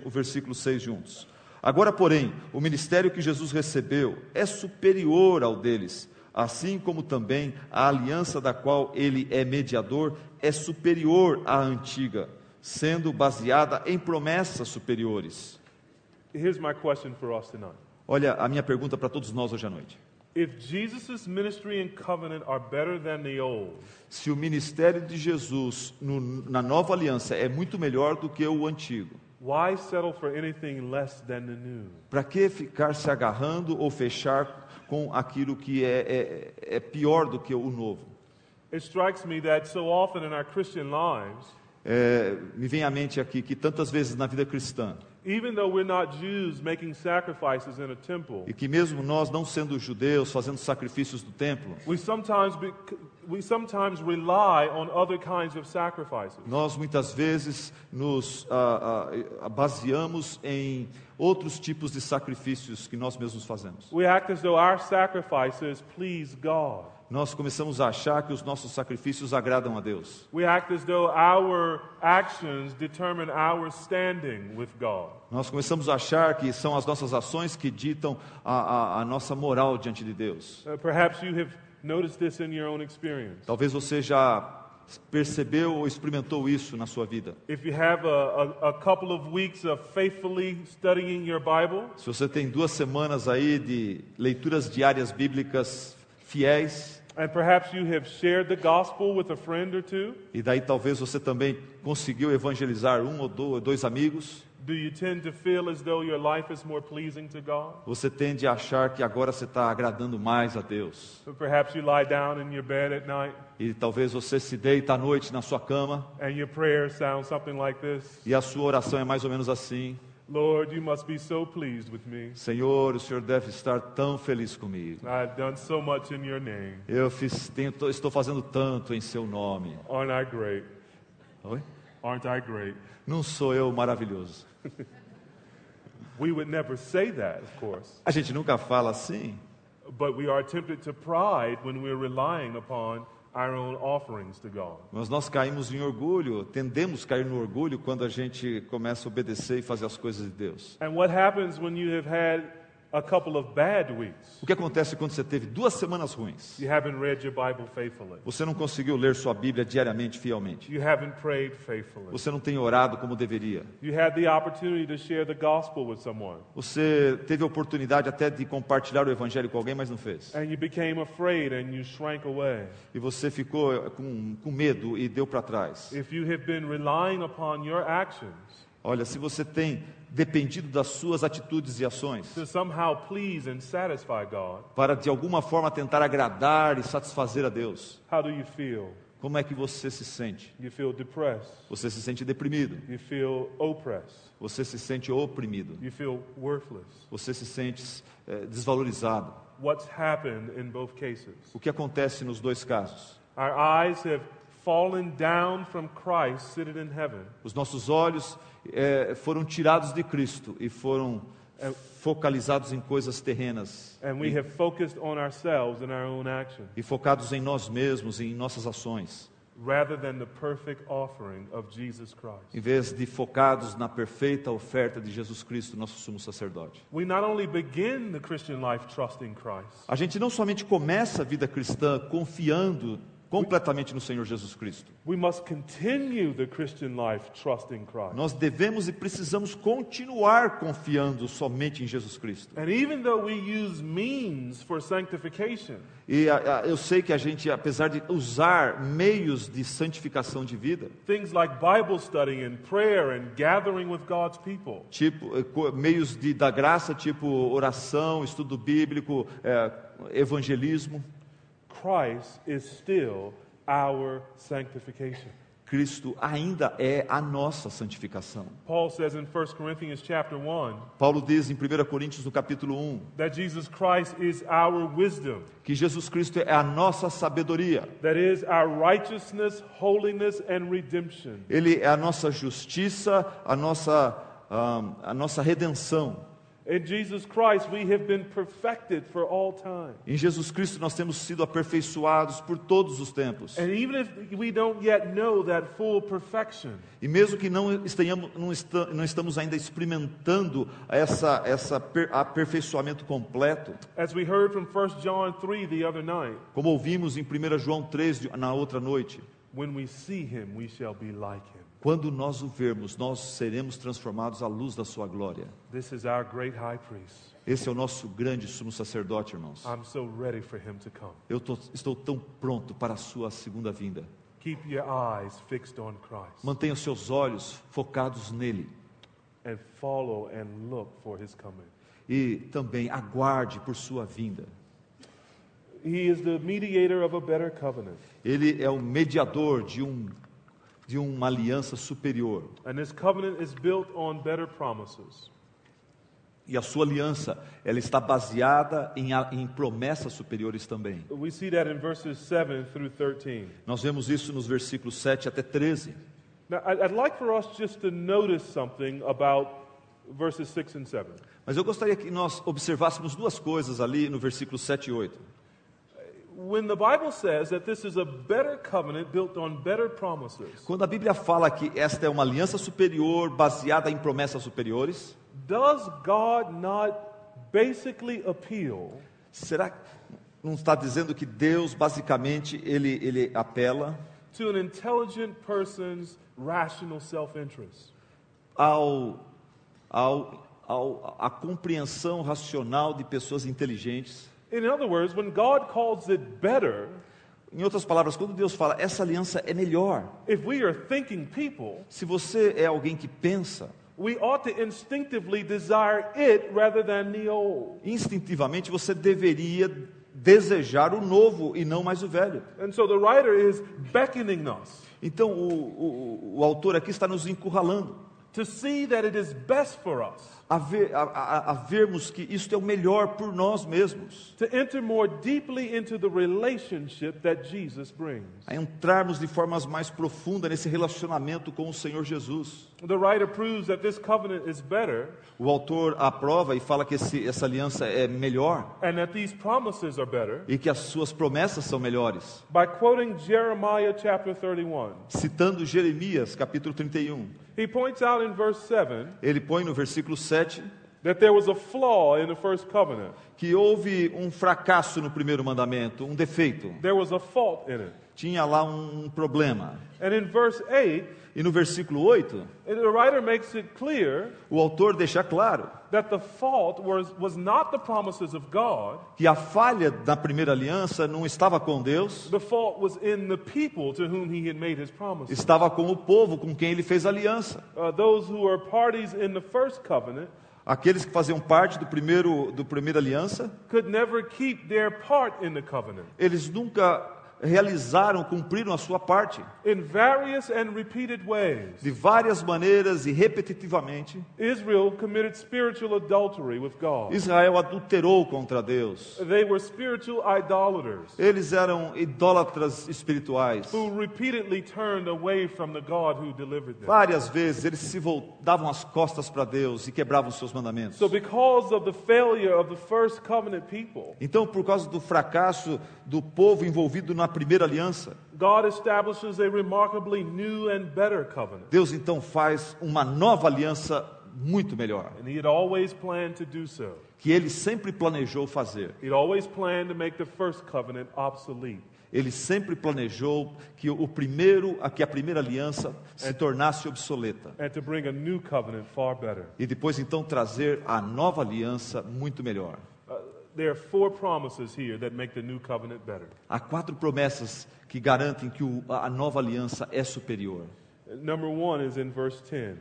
6 juntos. Agora, porém, o ministério que Jesus recebeu é superior ao deles, assim como também a aliança da qual ele é mediador é superior à antiga, sendo baseada em promessas superiores. Here's my question for us tonight. Olha, a minha pergunta para todos nós hoje à noite. If Jesus' ministry and covenant are better than the old, Se o ministério de Jesus na nova aliança é muito melhor do que o antigo, why settle for anything less than the new? para que ficar se agarrando ou fechar com aquilo que é pior do que o novo? It strikes me that so often in our Christian lives, Me vem à mente aqui que tantas vezes na vida cristã, even though we're not Jews making sacrifices in a temple, e que mesmo nós não sendo judeus fazendo sacrifícios do templo, we sometimes rely on other kinds of sacrifices. nós muitas vezes nos baseamos em outros tipos de sacrifícios que nós mesmos fazemos. We act as though our sacrifices please God. Nós começamos a achar que os nossos sacrifícios agradam a Deus. We act as though our actions determine our standing with God. Nós começamos a achar que são as nossas ações que ditam a nossa moral diante de Deus. Perhaps you have noticed this in your own experience. Talvez você já percebeu ou experimentou isso na sua vida. If you have a couple of weeks of faithfully studying your Bible, Se você tem 2 semanas aí de leituras diárias bíblicas fiéis, and perhaps you have shared the gospel with a friend or two, e daí talvez você também conseguiu evangelizar um ou dois amigos, do you tend to feel as though your life is more pleasing to God? você tende a achar que agora você está agradando mais a Deus. Or perhaps you lie down in your bed at night E talvez você se deita à noite na sua cama, and your prayer sounds something like this: e a sua oração é mais ou menos assim: Lord, you must be so pleased with me. Senhor, o Senhor deve estar tão feliz comigo. I've done so much in your name. Estou fazendo tanto em seu nome. Aren't I great? Oi? Aren't I great? Não sou eu maravilhoso? We would never say that, of course. A gente nunca fala assim, But we are tempted to pride when we're relying upon our own offerings to God. mas nós caímos em orgulho, tendemos a cair no orgulho quando a gente começa a obedecer e fazer as coisas de Deus. And what happens when you have had a couple of bad weeks? O que acontece quando você teve 2 semanas ruins? You haven't read your Bible faithfully. Você não conseguiu ler sua Bíblia diariamente, fielmente. You haven't prayed faithfully. Você não tem orado como deveria. You had the opportunity to share the gospel with someone, Você teve a oportunidade até de compartilhar o Evangelho com alguém, mas não fez. and you became afraid and you shrank away. E você ficou com medo e deu para trás. If you have been relying upon your actions Olha, se você tem dependido das suas atitudes e ações to somehow please and satisfy God, para de alguma forma tentar agradar e satisfazer a Deus, how do you feel? como é que você se sente? You feel depressed. Você se sente deprimido, You feel oppressed. você se sente oprimido, You feel worthless. você se sente desvalorizado. What's happened in both cases? O que acontece nos 2 casos? Our eyes have fallen down from Christ seated in heaven, Os nossos olhos foram tirados de Cristo e foram focalizados em coisas terrenas and we have focused on ourselves and our own actions e focados em nós mesmos e em nossas ações, rather than the perfect offering of Jesus Christ. em vez de focados na perfeita oferta de Jesus Cristo, nosso sumo sacerdote. We not only begin the Christian life trusting Christ, A gente não somente começa a vida cristã confiando completamente no Senhor Jesus Cristo. we must continue the Christian life trusting Christ. Nós devemos e precisamos continuar confiando somente em Jesus Cristo. And even though we use means for sanctification, E eu sei que a gente, apesar de usar meios de santificação de vida, things like Bible study and prayer and gathering with God's people, tipo meios da graça, tipo oração, estudo bíblico, evangelismo, Christ is still our sanctification. Cristo ainda é a nossa santificação. Paul says in 1 Corinthians chapter 1 Paulo diz em 1 Coríntios no capítulo 1 that Jesus Christ is our wisdom, que Jesus Cristo é a nossa sabedoria. that is our righteousness, holiness and redemption. Ele é a nossa justiça, a nossa redenção. In Jesus Christ we have been perfected for all time. Em Jesus Cristo nós temos sido aperfeiçoados por todos os tempos. And even if we don't yet know that full perfection, E mesmo que não estamos ainda experimentando aperfeiçoamento completo, as we heard from 1 John 3 the other night, como ouvimos em 1 João 3 na outra noite, when we see him we shall be like him. Quando nós o vermos, nós seremos transformados à luz da sua glória. This is our great high priest. Esse é o nosso grande sumo sacerdote, irmãos. I'm so ready for him to come. Estou tão pronto para a sua segunda vinda. Keep your eyes fixed on Christ Mantenha os seus olhos focados nele. and follow and look for his coming. E também aguarde por sua vinda. He is the mediator of a better covenant. Ele é o mediador de uma aliança superior. And this covenant is built on better promises. E a sua aliança, ela está baseada em promessas superiores também. We see that in verses 7 through 13. Nós vemos isso nos versículos 7 até 13. Now, I'd like for us just to notice something about verses 6 and 7. Mas eu gostaria que nós observássemos duas coisas ali no versículo 7 e 8. When the Bible says that this is a better covenant built on better promises, Quando a Bíblia fala que esta é uma aliança superior baseada em promessas superiores, does God not basically appeal será que não está dizendo que Deus basicamente ele apela to an intelligent person's rational self-interest? à compreensão racional de pessoas inteligentes? In other words, when God calls it better, Em outras palavras, quando Deus fala, essa aliança é melhor, if we are thinking people, se você é alguém que pensa, we ought to instinctively desire it rather than the old. instintivamente você deveria desejar o novo e não mais o velho. And so the writer is beckoning us Então o autor aqui está nos encurralando to see that it is best for us a vermos que isto é o melhor por nós mesmos, to enter more deeply into the relationship that Jesus brings. a entrarmos de formas mais profundas nesse relacionamento com o Senhor Jesus. The writer proves that this covenant is better O autor aprova e fala que essa aliança é melhor and that these promises are better e que as suas promessas são melhores. by quoting Jeremiah chapter 31. Citando Jeremias, capítulo 31, He points out in verse 7 ele põe no versículo 7 that there was a flaw in the first covenant. que houve um fracasso no primeiro mandamento, um defeito. There was a fault in it. Tinha lá um problema. And in verse 8, E no versículo 8, the writer makes it clear o autor deixa claro that the fault was not the promises of God. que a falha da primeira aliança não estava com Deus, The fault was in the people to whom he had made his promises. estava com o povo com quem ele fez aliança. Those who were parties in the first covenant Aqueles que faziam parte do primeira aliança, could never keep their part in the covenant. eles nunca cumpriram a sua parte. In various and repeated ways, De várias maneiras e repetitivamente, Israel committed spiritual adultery with God. Israel adulterou contra Deus. They were spiritual idolaters Eles eram idólatras espirituais. who repeatedly turned away from the God who delivered them. Várias vezes eles davam as costas para Deus e quebravam os seus mandamentos. So because of the failure of the first covenant people, Então, por causa do fracasso do povo envolvido na primeira aliança, God establishes a remarkably new and better covenant. Deus então faz uma nova aliança muito melhor, And he had always planned to do so. que ele sempre planejou fazer. He'd always planned to make the first covenant obsolete. Ele sempre planejou que a primeira aliança se tornasse obsoleta. And to bring a new covenant far better. E depois então trazer a nova aliança muito melhor. There are 4 promises here that make the new covenant better. Há 4 promessas que garantem que a nova aliança é superior. Number 1 is in verse 10.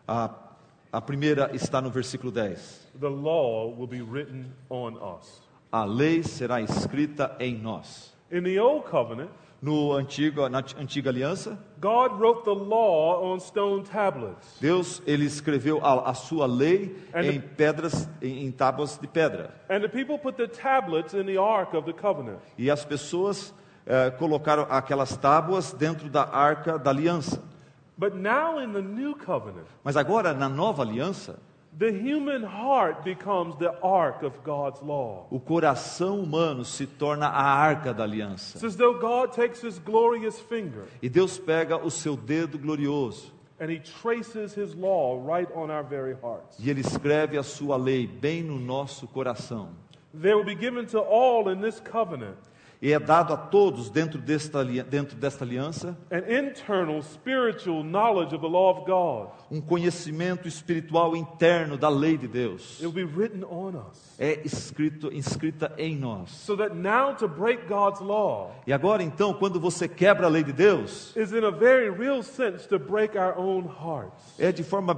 A primeira está no versículo 10. The law will be written on us. A lei será escrita em nós. In the old covenant, Na antiga aliança, God wrote the law on stone tablets. Deus ele escreveu a sua lei em pedras, em tábuas de pedra. And the people put the tablets in the ark of the covenant. E as pessoas colocaram aquelas tábuas dentro da arca da aliança. But now in the new covenant, Mas agora na nova aliança, the human heart becomes the ark of God's law. o coração humano se torna a arca da aliança. It's as though God takes his glorious finger E Deus pega o seu dedo glorioso and he traces his law right on our very hearts. e ele escreve a sua lei bem no nosso coração. There will be given to all in this covenant E E é dado a todos dentro desta aliança an internal spiritual knowledge of the law of God. um conhecimento espiritual interno da lei de Deus. It will be written on us. É inscrita em nós. So that now to break God's law E agora então, quando você quebra a lei de Deus, is in a very real sense to break our own hearts. é de forma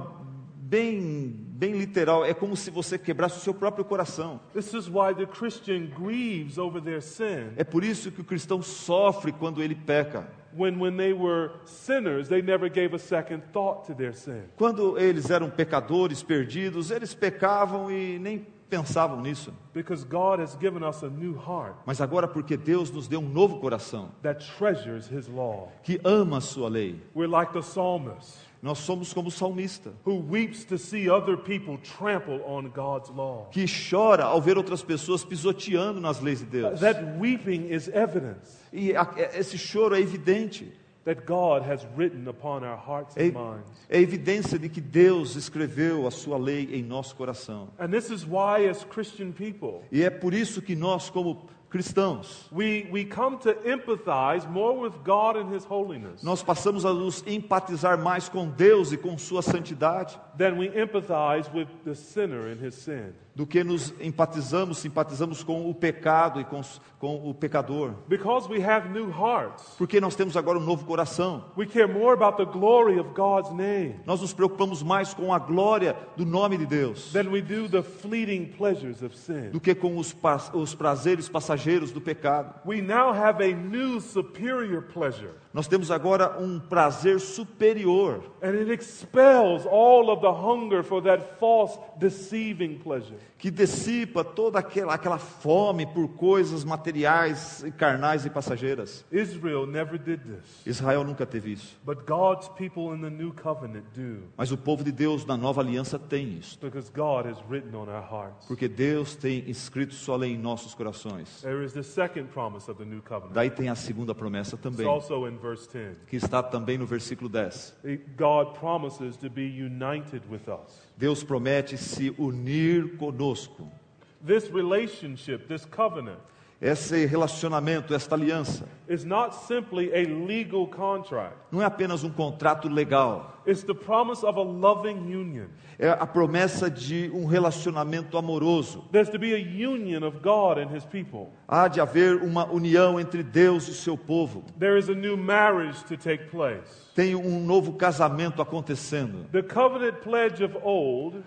bem literal, é como se você quebrasse o seu próprio coração. This is why the Christian grieves over their sin. É por isso que o cristão sofre quando ele peca. When they were sinners, they never gave a second thought to their sin. Quando eles eram pecadores, perdidos, eles pecavam e nem pensavam nisso. Because God has given us a new heart Mas agora, porque Deus nos deu um novo coração, that treasures His law. que ama a sua lei, We're like the psalmist nós somos como o salmista, who weeps to see other people trample on God's law. que chora ao ver outras pessoas pisoteando nas leis de Deus. That weeping is evidence E esse choro é evidente. that God has written upon our hearts and minds. É evidência de que Deus escreveu a sua lei em nosso coração. And this is why, as Christian people, E é por isso que nós, como cristãos, we come to empathize more with God and His holiness nós passamos a nos empatizar mais com Deus e com sua santidade, than we empathize with the sinner and his sin. do que nos simpatizamos com o pecado e com o pecador. Because we have new hearts, Porque nós temos agora um novo coração. we care more about the glory of God's name Nós nos preocupamos mais com a glória do nome de Deus than we do the fleeting pleasures of sin. do que com os prazeres passageiros do pecado. We now have a new superior pleasure, Nós temos agora um prazer superior and it expels all of the hunger for that false, deceiving pleasure. que dissipa toda aquela fome por coisas materiais, carnais e passageiras. Israel never did this, Israel nunca teve isso. but God's people in the new covenant do, Mas o povo de Deus na nova aliança tem isso. because God has written on our hearts. Porque Deus tem escrito sua lei em nossos corações. There is the second promise of the new covenant. Daí tem a segunda promessa It's também, also in verse 10. que está também no versículo 10. God promises to be united with us. Deus promete se unir conosco. This relationship, this covenant, Esse relacionamento, esta aliança, is not simply a legal contract. não é apenas um contrato legal. It's the promise of a loving union. É a promessa de um relacionamento amoroso. There's to be a union of God and His people. Há de haver uma união entre Deus e seu povo. There is a new marriage to take place. Tem um novo casamento acontecendo. The covenant pledge of old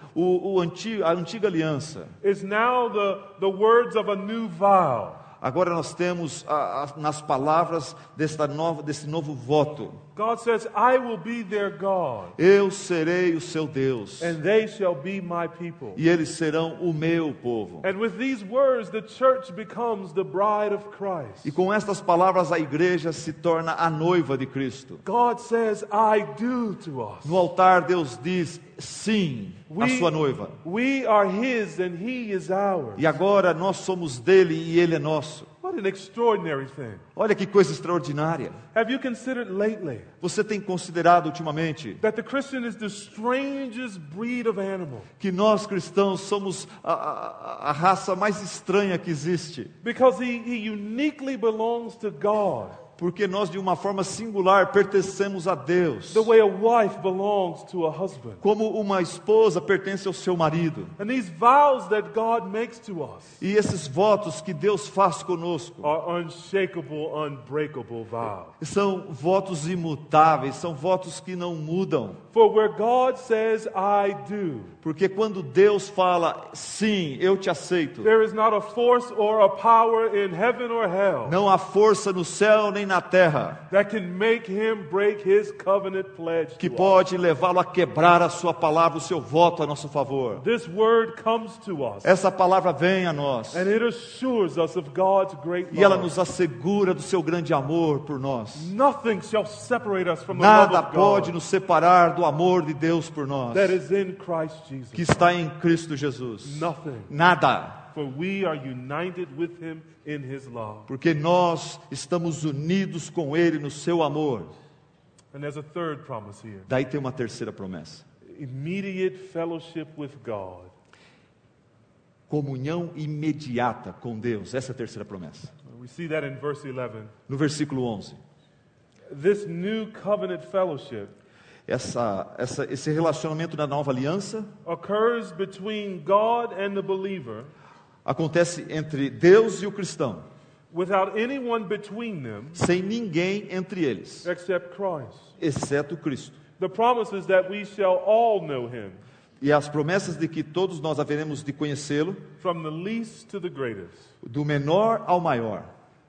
A antiga aliança. is now the words of a new vow. Agora nós temos nas palavras desse novo voto. God says, I will be their God, Eu serei o seu Deus, and they shall be my people. e eles serão o meu povo. And with these words, the church becomes the bride of Christ. E com estas palavras a igreja se torna a noiva de Cristo. God says, I do to us. No altar Deus diz sim à sua noiva. We are His and He is ours. E agora nós somos dele e ele é nosso. What an extraordinary thing. Olha que coisa extraordinária. Have you considered lately Você tem considerado ultimamente that the Christian is the strangest breed of animal? que nós cristãos somos a raça mais estranha que existe? Because he uniquely belongs to God, Porque nós, de uma forma singular, pertencemos a Deus. the way a wife belongs to a husband. Como uma esposa pertence ao seu marido. And these vows that God makes to us E esses votos que Deus faz conosco are unshakable, unbreakable vows. são votos imutáveis, são votos que não mudam. For where God says, I do, Porque quando Deus fala, sim, eu te aceito, there is not a force or a power in heaven or hell não há força no céu nem na terra that can make Him break His covenant pledge que to us. pode levá-lo a quebrar a sua palavra, o seu voto a nosso favor. This word comes to us, Essa palavra vem a nós and it assures us of God's great e ela love. nos assegura do seu grande amor por nós. Nothing shall separate us from the love Nada of pode God nos separar do amor de Deus por nós, that is in Christ Jesus. que está em Cristo Jesus. Nothing. Nada. For we are united with Him in His love. Porque nós estamos unidos com Ele no seu amor. And there's a third promise here. Daí tem uma terceira promessa. Immediate fellowship with God. Comunhão imediata com Deus. Essa é a terceira promessa. We see that in verse 11. No versículo 11. This new covenant fellowship Esse relacionamento da nova aliança occurs between God and the believer acontece entre Deus e o cristão, without anyone between them sem ninguém entre eles, except Christ. exceto Cristo. The promise is that we shall all know him, E as promessas de que todos nós haveremos de conhecê-lo, from the least to the greatest. do menor ao maior.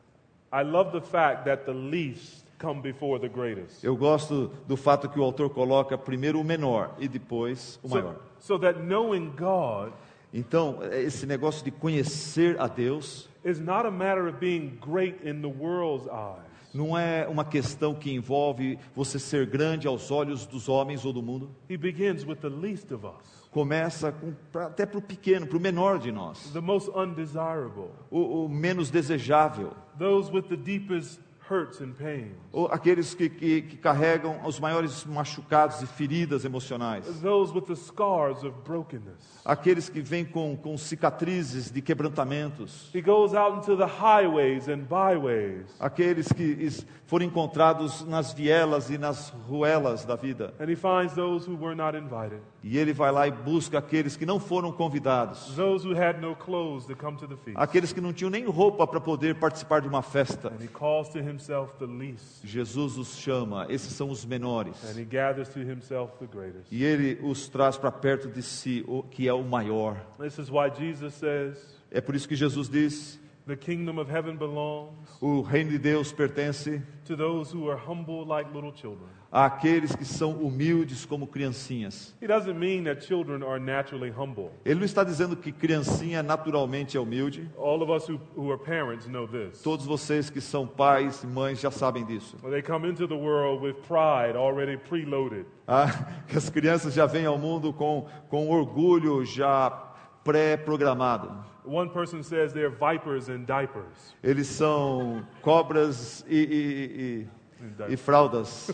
I love the fact that the least come before the greatest. Eu gosto do fato que o autor coloca primeiro o menor e depois o maior. So that knowing God Então, esse negócio de conhecer a Deus is not a matter of being great in the world's eyes. não é uma questão que envolve você ser grande aos olhos dos homens ou do mundo. He begins with the least of us, Começa até para o pequeno, para o menor de nós, the most undesirable, o menos desejável, those with the deepest hurts and pains, ou aqueles que carregam os maiores machucados e feridas emocionais, those with the scars of brokenness. aqueles que vêm com cicatrizes de quebrantamentos, He goes out into the highways and byways, aqueles que foram encontrados nas vielas e nas ruelas da vida. and he finds those who were not invited, E ele vai lá e busca aqueles que não foram convidados, those who had no clothes to come to the feast. aqueles que não tinham nem roupa para poder participar de uma festa. And he calls to himself the least, Jesus os chama, esses são os menores. and he gathers to himself the greatest. E ele os traz para perto de si, que é o maior. This is why Jesus says, É por isso que Jesus diz: the kingdom of heaven belongs o reino de Deus pertence to those who are humble like little children. àqueles que são humildes como criancinhas. He doesn't mean that children are naturally humble. Ele não está dizendo que criancinha naturalmente é humilde. All of us who are parents know this. Todos vocês que são pais e mães já sabem disso. They come into the world with pride already preloaded. Que as crianças já vêm ao mundo com orgulho já pré-programado. One person says they're vipers in diapers. Eles são cobras e fraldas.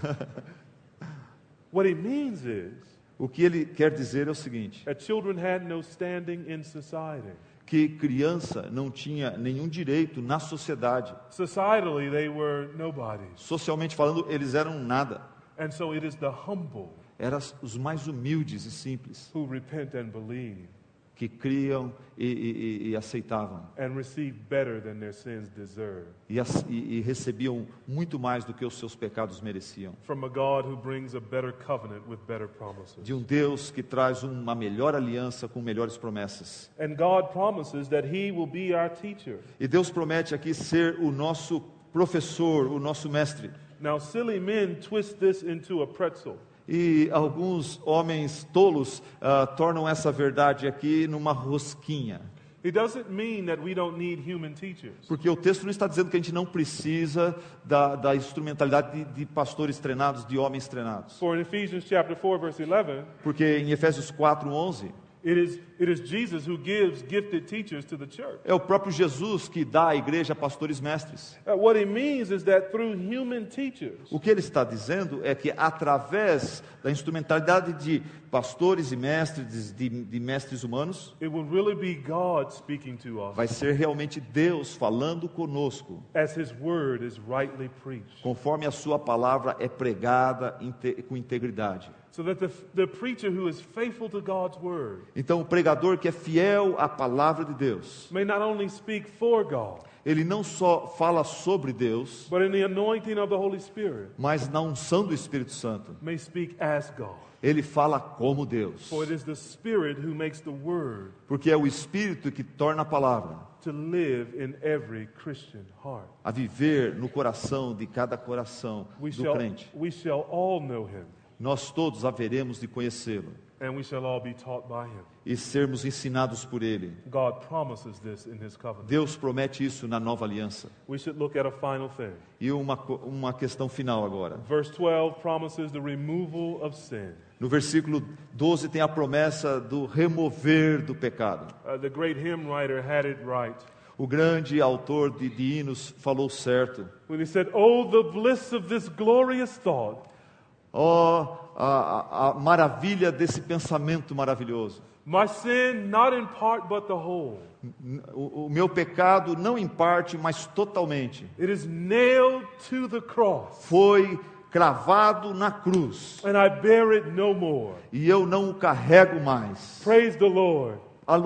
What he means is O que ele quer dizer é o seguinte: that children had no standing in society. que criança não tinha nenhum direito na sociedade. Societally, they were nobodies. Socialmente falando, eles eram nada. And so it is the humble Eram os mais humildes e simples, who repent and believe que criam e aceitavam. and receive better than their sins deserve E recebiam muito mais do que os seus pecados mereciam. from a God who brings a better covenant with better promises. De um Deus que traz uma melhor aliança com melhores promessas. And God promises that he will be our teacher. E Deus promete aqui ser o nosso professor, o nosso mestre. Now, silly men twist this into a pretzel. E alguns homens tolos tornam essa verdade aqui numa rosquinha. It doesn't mean that we don't need human teachers. Porque o texto não está dizendo que a gente não precisa da instrumentalidade de pastores treinados, de homens treinados. For in Ephesians chapter 4, verse 11, Porque em Efésios 4:11, it is Jesus who gives gifted teachers to the church. é o próprio Jesus que dá à igreja pastores mestres. What he means is that through human teachers, O que ele está dizendo é que através da instrumentalidade de pastores e mestres, de mestres humanos, it will really be God speaking to us vai ser realmente Deus falando conosco, as his word is rightly preached. conforme a sua palavra é pregada com integridade. So that the preacher who is faithful to God's word Então, o pregador que é fiel à palavra de Deus, may not only speak for God, ele não só fala sobre Deus, but in the anointing of the Holy Spirit, mas na unção do Espírito Santo. may speak as God. Ele fala como Deus, For it is the Spirit who makes the word porque é o Espírito que torna a palavra to live in every Christian heart. a viver no coração de cada coração We do shall, crente. we shall all know him, Nós todos haveremos de conhecê-lo and we shall all be taught by him. e sermos ensinados por ele. God promises this in his covenant. Deus promete isso na nova aliança. We should look at a final thing. E uma questão final agora. Verse 12 promises the removal of sin. No versículo 12 tem a promessa do remover do pecado. The great hymn writer had it right O grande autor de hinos falou certo. when he said, "Oh, the bliss of this glorious thought! A maravilha desse pensamento maravilhoso. My sin, not in part but the whole. O meu pecado, não em parte, mas totalmente, It is nailed to the cross, foi cravado na cruz. and I bear it no more. E eu não o carrego mais. Praise the Lord.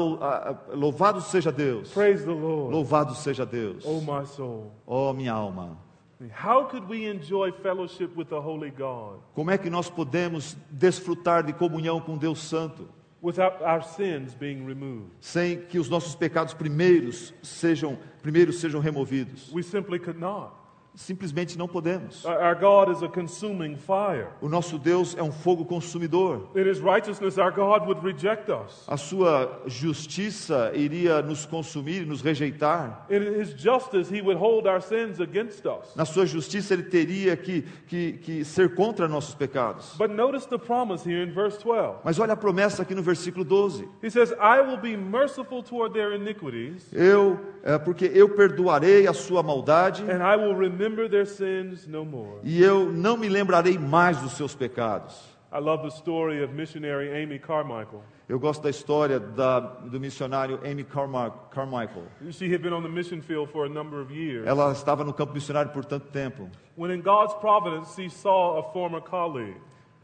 Louvado seja Deus. Praise the Lord. Louvado seja Deus. Oh, my soul. Ó minha alma. How could we enjoy fellowship with the Holy God Como é que nós podemos desfrutar de comunhão com Deus Santo without our sins being removed? sem que os nossos pecados primeiro sejam removidos? We simply could not. Simplesmente não podemos. Our God is a consuming fire. O nosso Deus é um fogo consumidor. In His righteousness, our God would reject us. A sua justiça iria nos consumir, nos rejeitar. In His justice, He would hold our sins against us. Na sua justiça ele teria que ser contra nossos pecados. But notice the promise here in verse 12. Mas olha a promessa aqui no versículo 12. He says, I will be merciful toward their iniquities, Porque eu perdoarei a sua maldade and I will remember their sins no more. e eu não me lembrarei mais dos seus pecados. I love the story of missionary Amy Carmichael. Eu gosto da história do missionário Amy Carmichael. She had been on the mission field for a number of years. Ela estava no campo missionário por tanto tempo. When in God's providence, she saw a former colleague.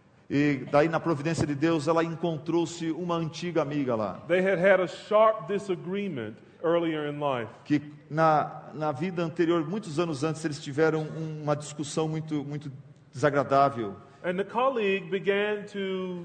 E daí, na providência de Deus, ela encontrou-se uma antiga amiga lá. They had a sharp disagreement earlier in life. Que na vida anterior, muitos anos antes, eles tiveram uma discussão muito desagradável. And the colleague began to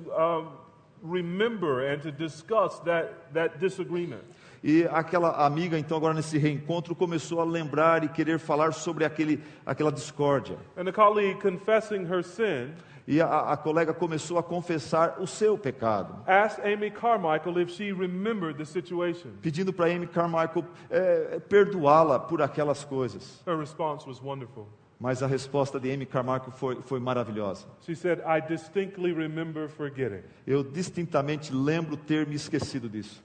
remember and to discuss that disagreement. E aquela amiga, então, agora nesse reencontro, começou a lembrar e querer falar sobre aquela discórdia. And the colleague, confessing her sin, E a colega começou a confessar o seu pecado, asked Amy Carmichael if she remembered the situation. pedindo para Amy Carmichael perdoá-la por aquelas coisas. Her response was wonderful. Mas a resposta de Amy Carmichael foi maravilhosa. She said, I distinctly remember forgetting. Eu distintamente lembro ter me esquecido disso.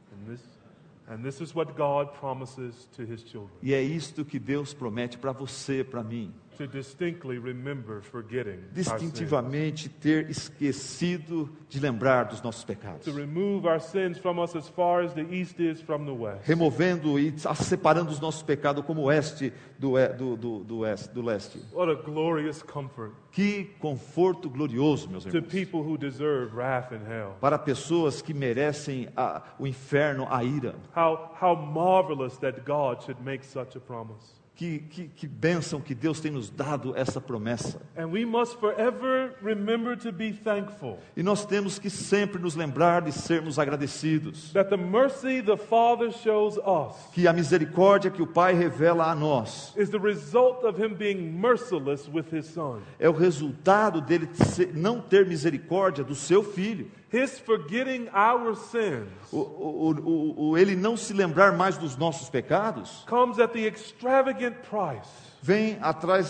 And this is what God promises to His children. E é isto que Deus promete para você, para mim. To distinctly remember forgetting our sins. Distintivamente ter esquecido de lembrar dos nossos pecados. To remove our sins from us as far as the east is from the west. Removendo e separando os nossos pecados como o oeste do leste. What a glorious comfort Que conforto glorioso, meus to irmãos. people who deserve wrath and hell. Para pessoas que merecem o inferno, a ira. How marvelous that God should make such a promise. Que bênção que Deus tem nos dado essa promessa. And we must forever remember to be thankful E nós temos que sempre nos lembrar de sermos agradecidos. that the mercy the Father shows us Que a misericórdia que o Pai revela a nós is the result of Him being merciless with His Son. é o resultado dele não ter misericórdia do seu Filho. His forgetting our sins Ele não se lembrar mais dos nossos pecados comes at the extravagant price vem atrás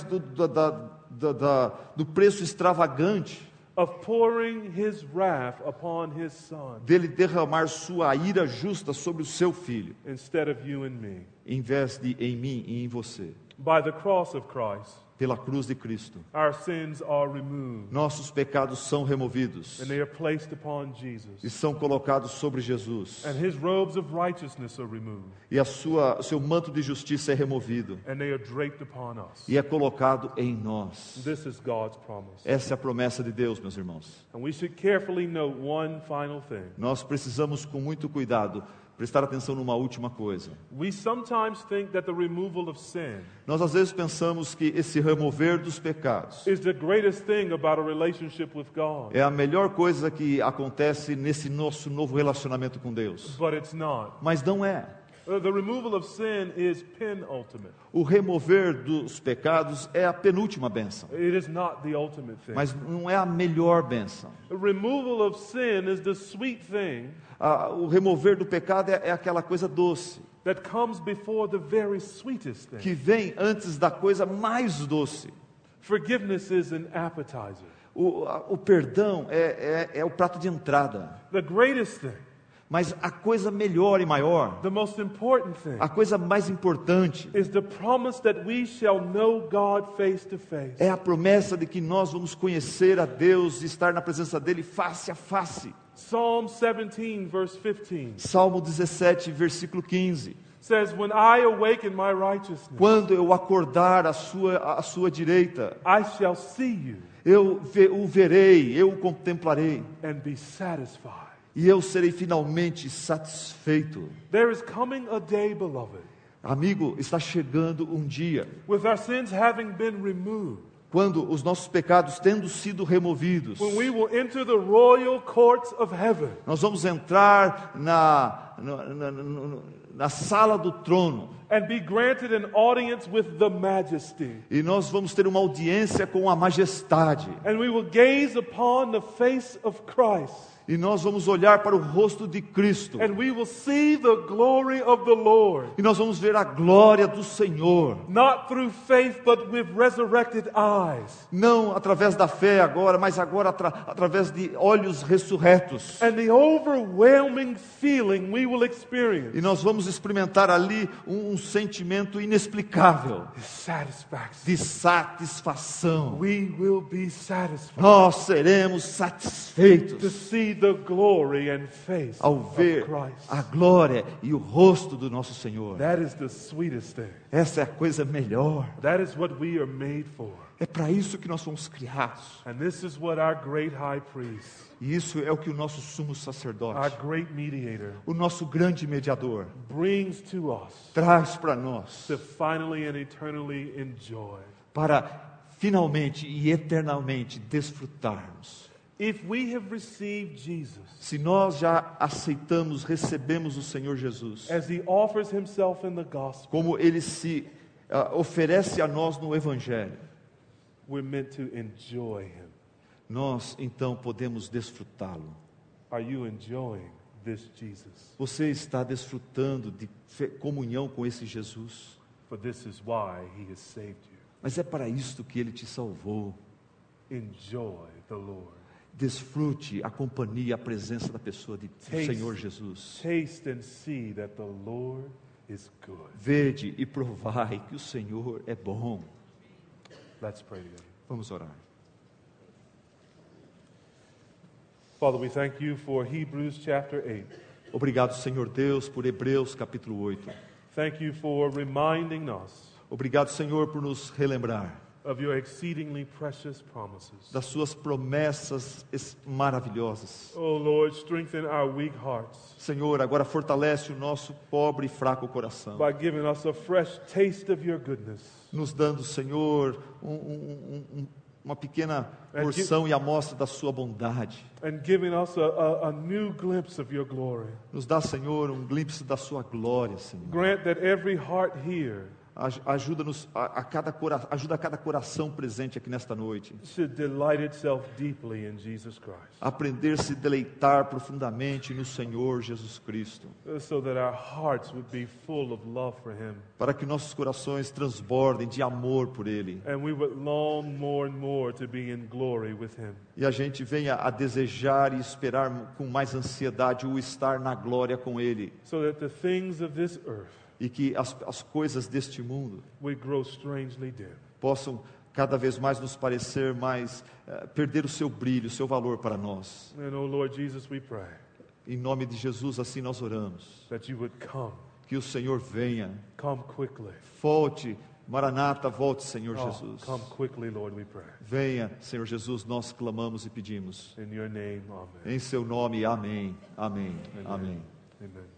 do preço extravagante of pouring His wrath upon His Son dele derramar sua ira justa sobre o seu Filho, instead of you and me. em vez de em mim e em você. By the cross of Christ, Pela cruz de Cristo, our sins are removed nossos pecados são removidos and they are placed upon Jesus. e são colocados sobre Jesus. And His robes of righteousness are removed E seu manto de justiça é removido and they are draped upon us. e é colocado em nós. This is God's promise. Essa é a promessa de Deus, meus irmãos. And we should carefully note one final thing. Nós precisamos, com muito cuidado, prestar atenção numa última coisa. We sometimes think that the removal of sin Nós às vezes pensamos que esse remover dos pecados is the greatest thing about a relationship with God. é a melhor coisa que acontece nesse nosso novo relacionamento com Deus. But it's not. Mas não é. The removal of sin is penultimate. O remover dos pecados é a penúltima bênção, It is not the ultimate thing. mas não é a melhor bênção. The removal of sin is the sweet thing O remover do pecado é aquela coisa doce, that comes before the very sweetest thing. que vem antes da coisa mais doce. Forgiveness is an appetizer. O perdão é o prato de entrada. The greatest thing Mas a coisa melhor e maior, the most important thing, a coisa mais importante, is the promise that we shall know God face to face. é a promessa de que nós vamos conhecer a Deus e estar na presença dele face a face. Psalm 17, verse 15 Salmo 17, versículo 15. says, when I awake in my righteousness, Quando eu acordar à sua direita, I shall see you eu o verei, eu o contemplarei, and be satisfied. e eu serei finalmente satisfeito. There is coming a day, beloved, Amigo, está chegando um dia, with our sins having been removed, quando os nossos pecados tendo sido removidos, when we will enter the royal courts of heaven, nós vamos entrar na sala do trono, and be granted an audience with the majesty. e nós vamos ter uma audiência com a majestade, And we will gaze upon the face of Christ. e nós vamos olhar para o rosto de Cristo, And we will see the glory of the Lord. e nós vamos ver a glória do Senhor, Not through faith, but with resurrected eyes. não através da fé agora, mas agora através de olhos ressurretos. And the overwhelming feeling we will experience E nós vamos experimentar ali um sentimento inexplicável is satisfaction. de satisfação. We will be satisfied Nós seremos to satisfeitos see the glory and face ao of ver Christ. a glória e o rosto do nosso Senhor. That is the sweetest thing. Essa é a coisa melhor. That is what we are made for. É para isso que nós fomos criados. And this is what our great high priest, E isso é o que o nosso sumo our sacerdote, great mediator, o nosso grande mediador, brings to us traz para nós, to finally and eternally enjoy. para finalmente e eternamente desfrutarmos. If we have received Jesus Se nós já aceitamos, recebemos o Senhor Jesus, as He offers Himself in the gospel, como Ele se oferece a nós no Evangelho, we're meant to enjoy Him. nós então podemos desfrutá-lo. Are you enjoying this Jesus? Você está desfrutando de comunhão com esse Jesus? For this is why He has saved you. Mas é para isto que Ele te salvou. Enjoy the Lord. Desfrute a companhia, a presença da pessoa do Taste. Senhor Jesus. Taste and see that the Lord is good. Vede e provai que o Senhor é bom. Let's pray together. Vamos orar. Father, we thank you for Hebrews chapter 8. Obrigado, Senhor Deus, por Hebreus capítulo 8. Thank you for reminding us Obrigado, Senhor, por nos relembrar of your exceedingly precious promises. das suas promessas maravilhosas. Oh Lord, strengthen our weak hearts Senhor, agora fortalece o nosso pobre e fraco coração, by giving us a fresh taste of your goodness. nos dando, Senhor, uma pequena porção e amostra da sua bondade. And giving us a new glimpse of your glory. Nos dá, Senhor, um glimpse da sua glória, Senhor. Grant that every heart here Ajuda-nos ajuda a cada coração presente aqui nesta noite should delight itself deeply in Jesus Christ, a aprender a se deleitar profundamente no Senhor Jesus Cristo, so that our hearts would be full of love for Him, para que nossos corações transbordem de amor por Ele, and we would long more and more to be in glory with Him. e a gente venha a desejar e esperar com mais ansiedade o estar na glória com Ele, So that the things of this earth e que as coisas deste mundo would grow strangely dim. possam cada vez mais nos parecer mais, perder o seu brilho, o seu valor para nós. And oh Lord Jesus, we pray Em nome de Jesus, assim nós oramos. that you would come Que o Senhor venha, quickly. volte, Maranata, volte, Senhor Oh, Jesus. come quickly, Lord, we pray. Venha, Senhor Jesus, nós clamamos e pedimos. In your name, amen. Em seu nome, amém, amém, amém. Amen.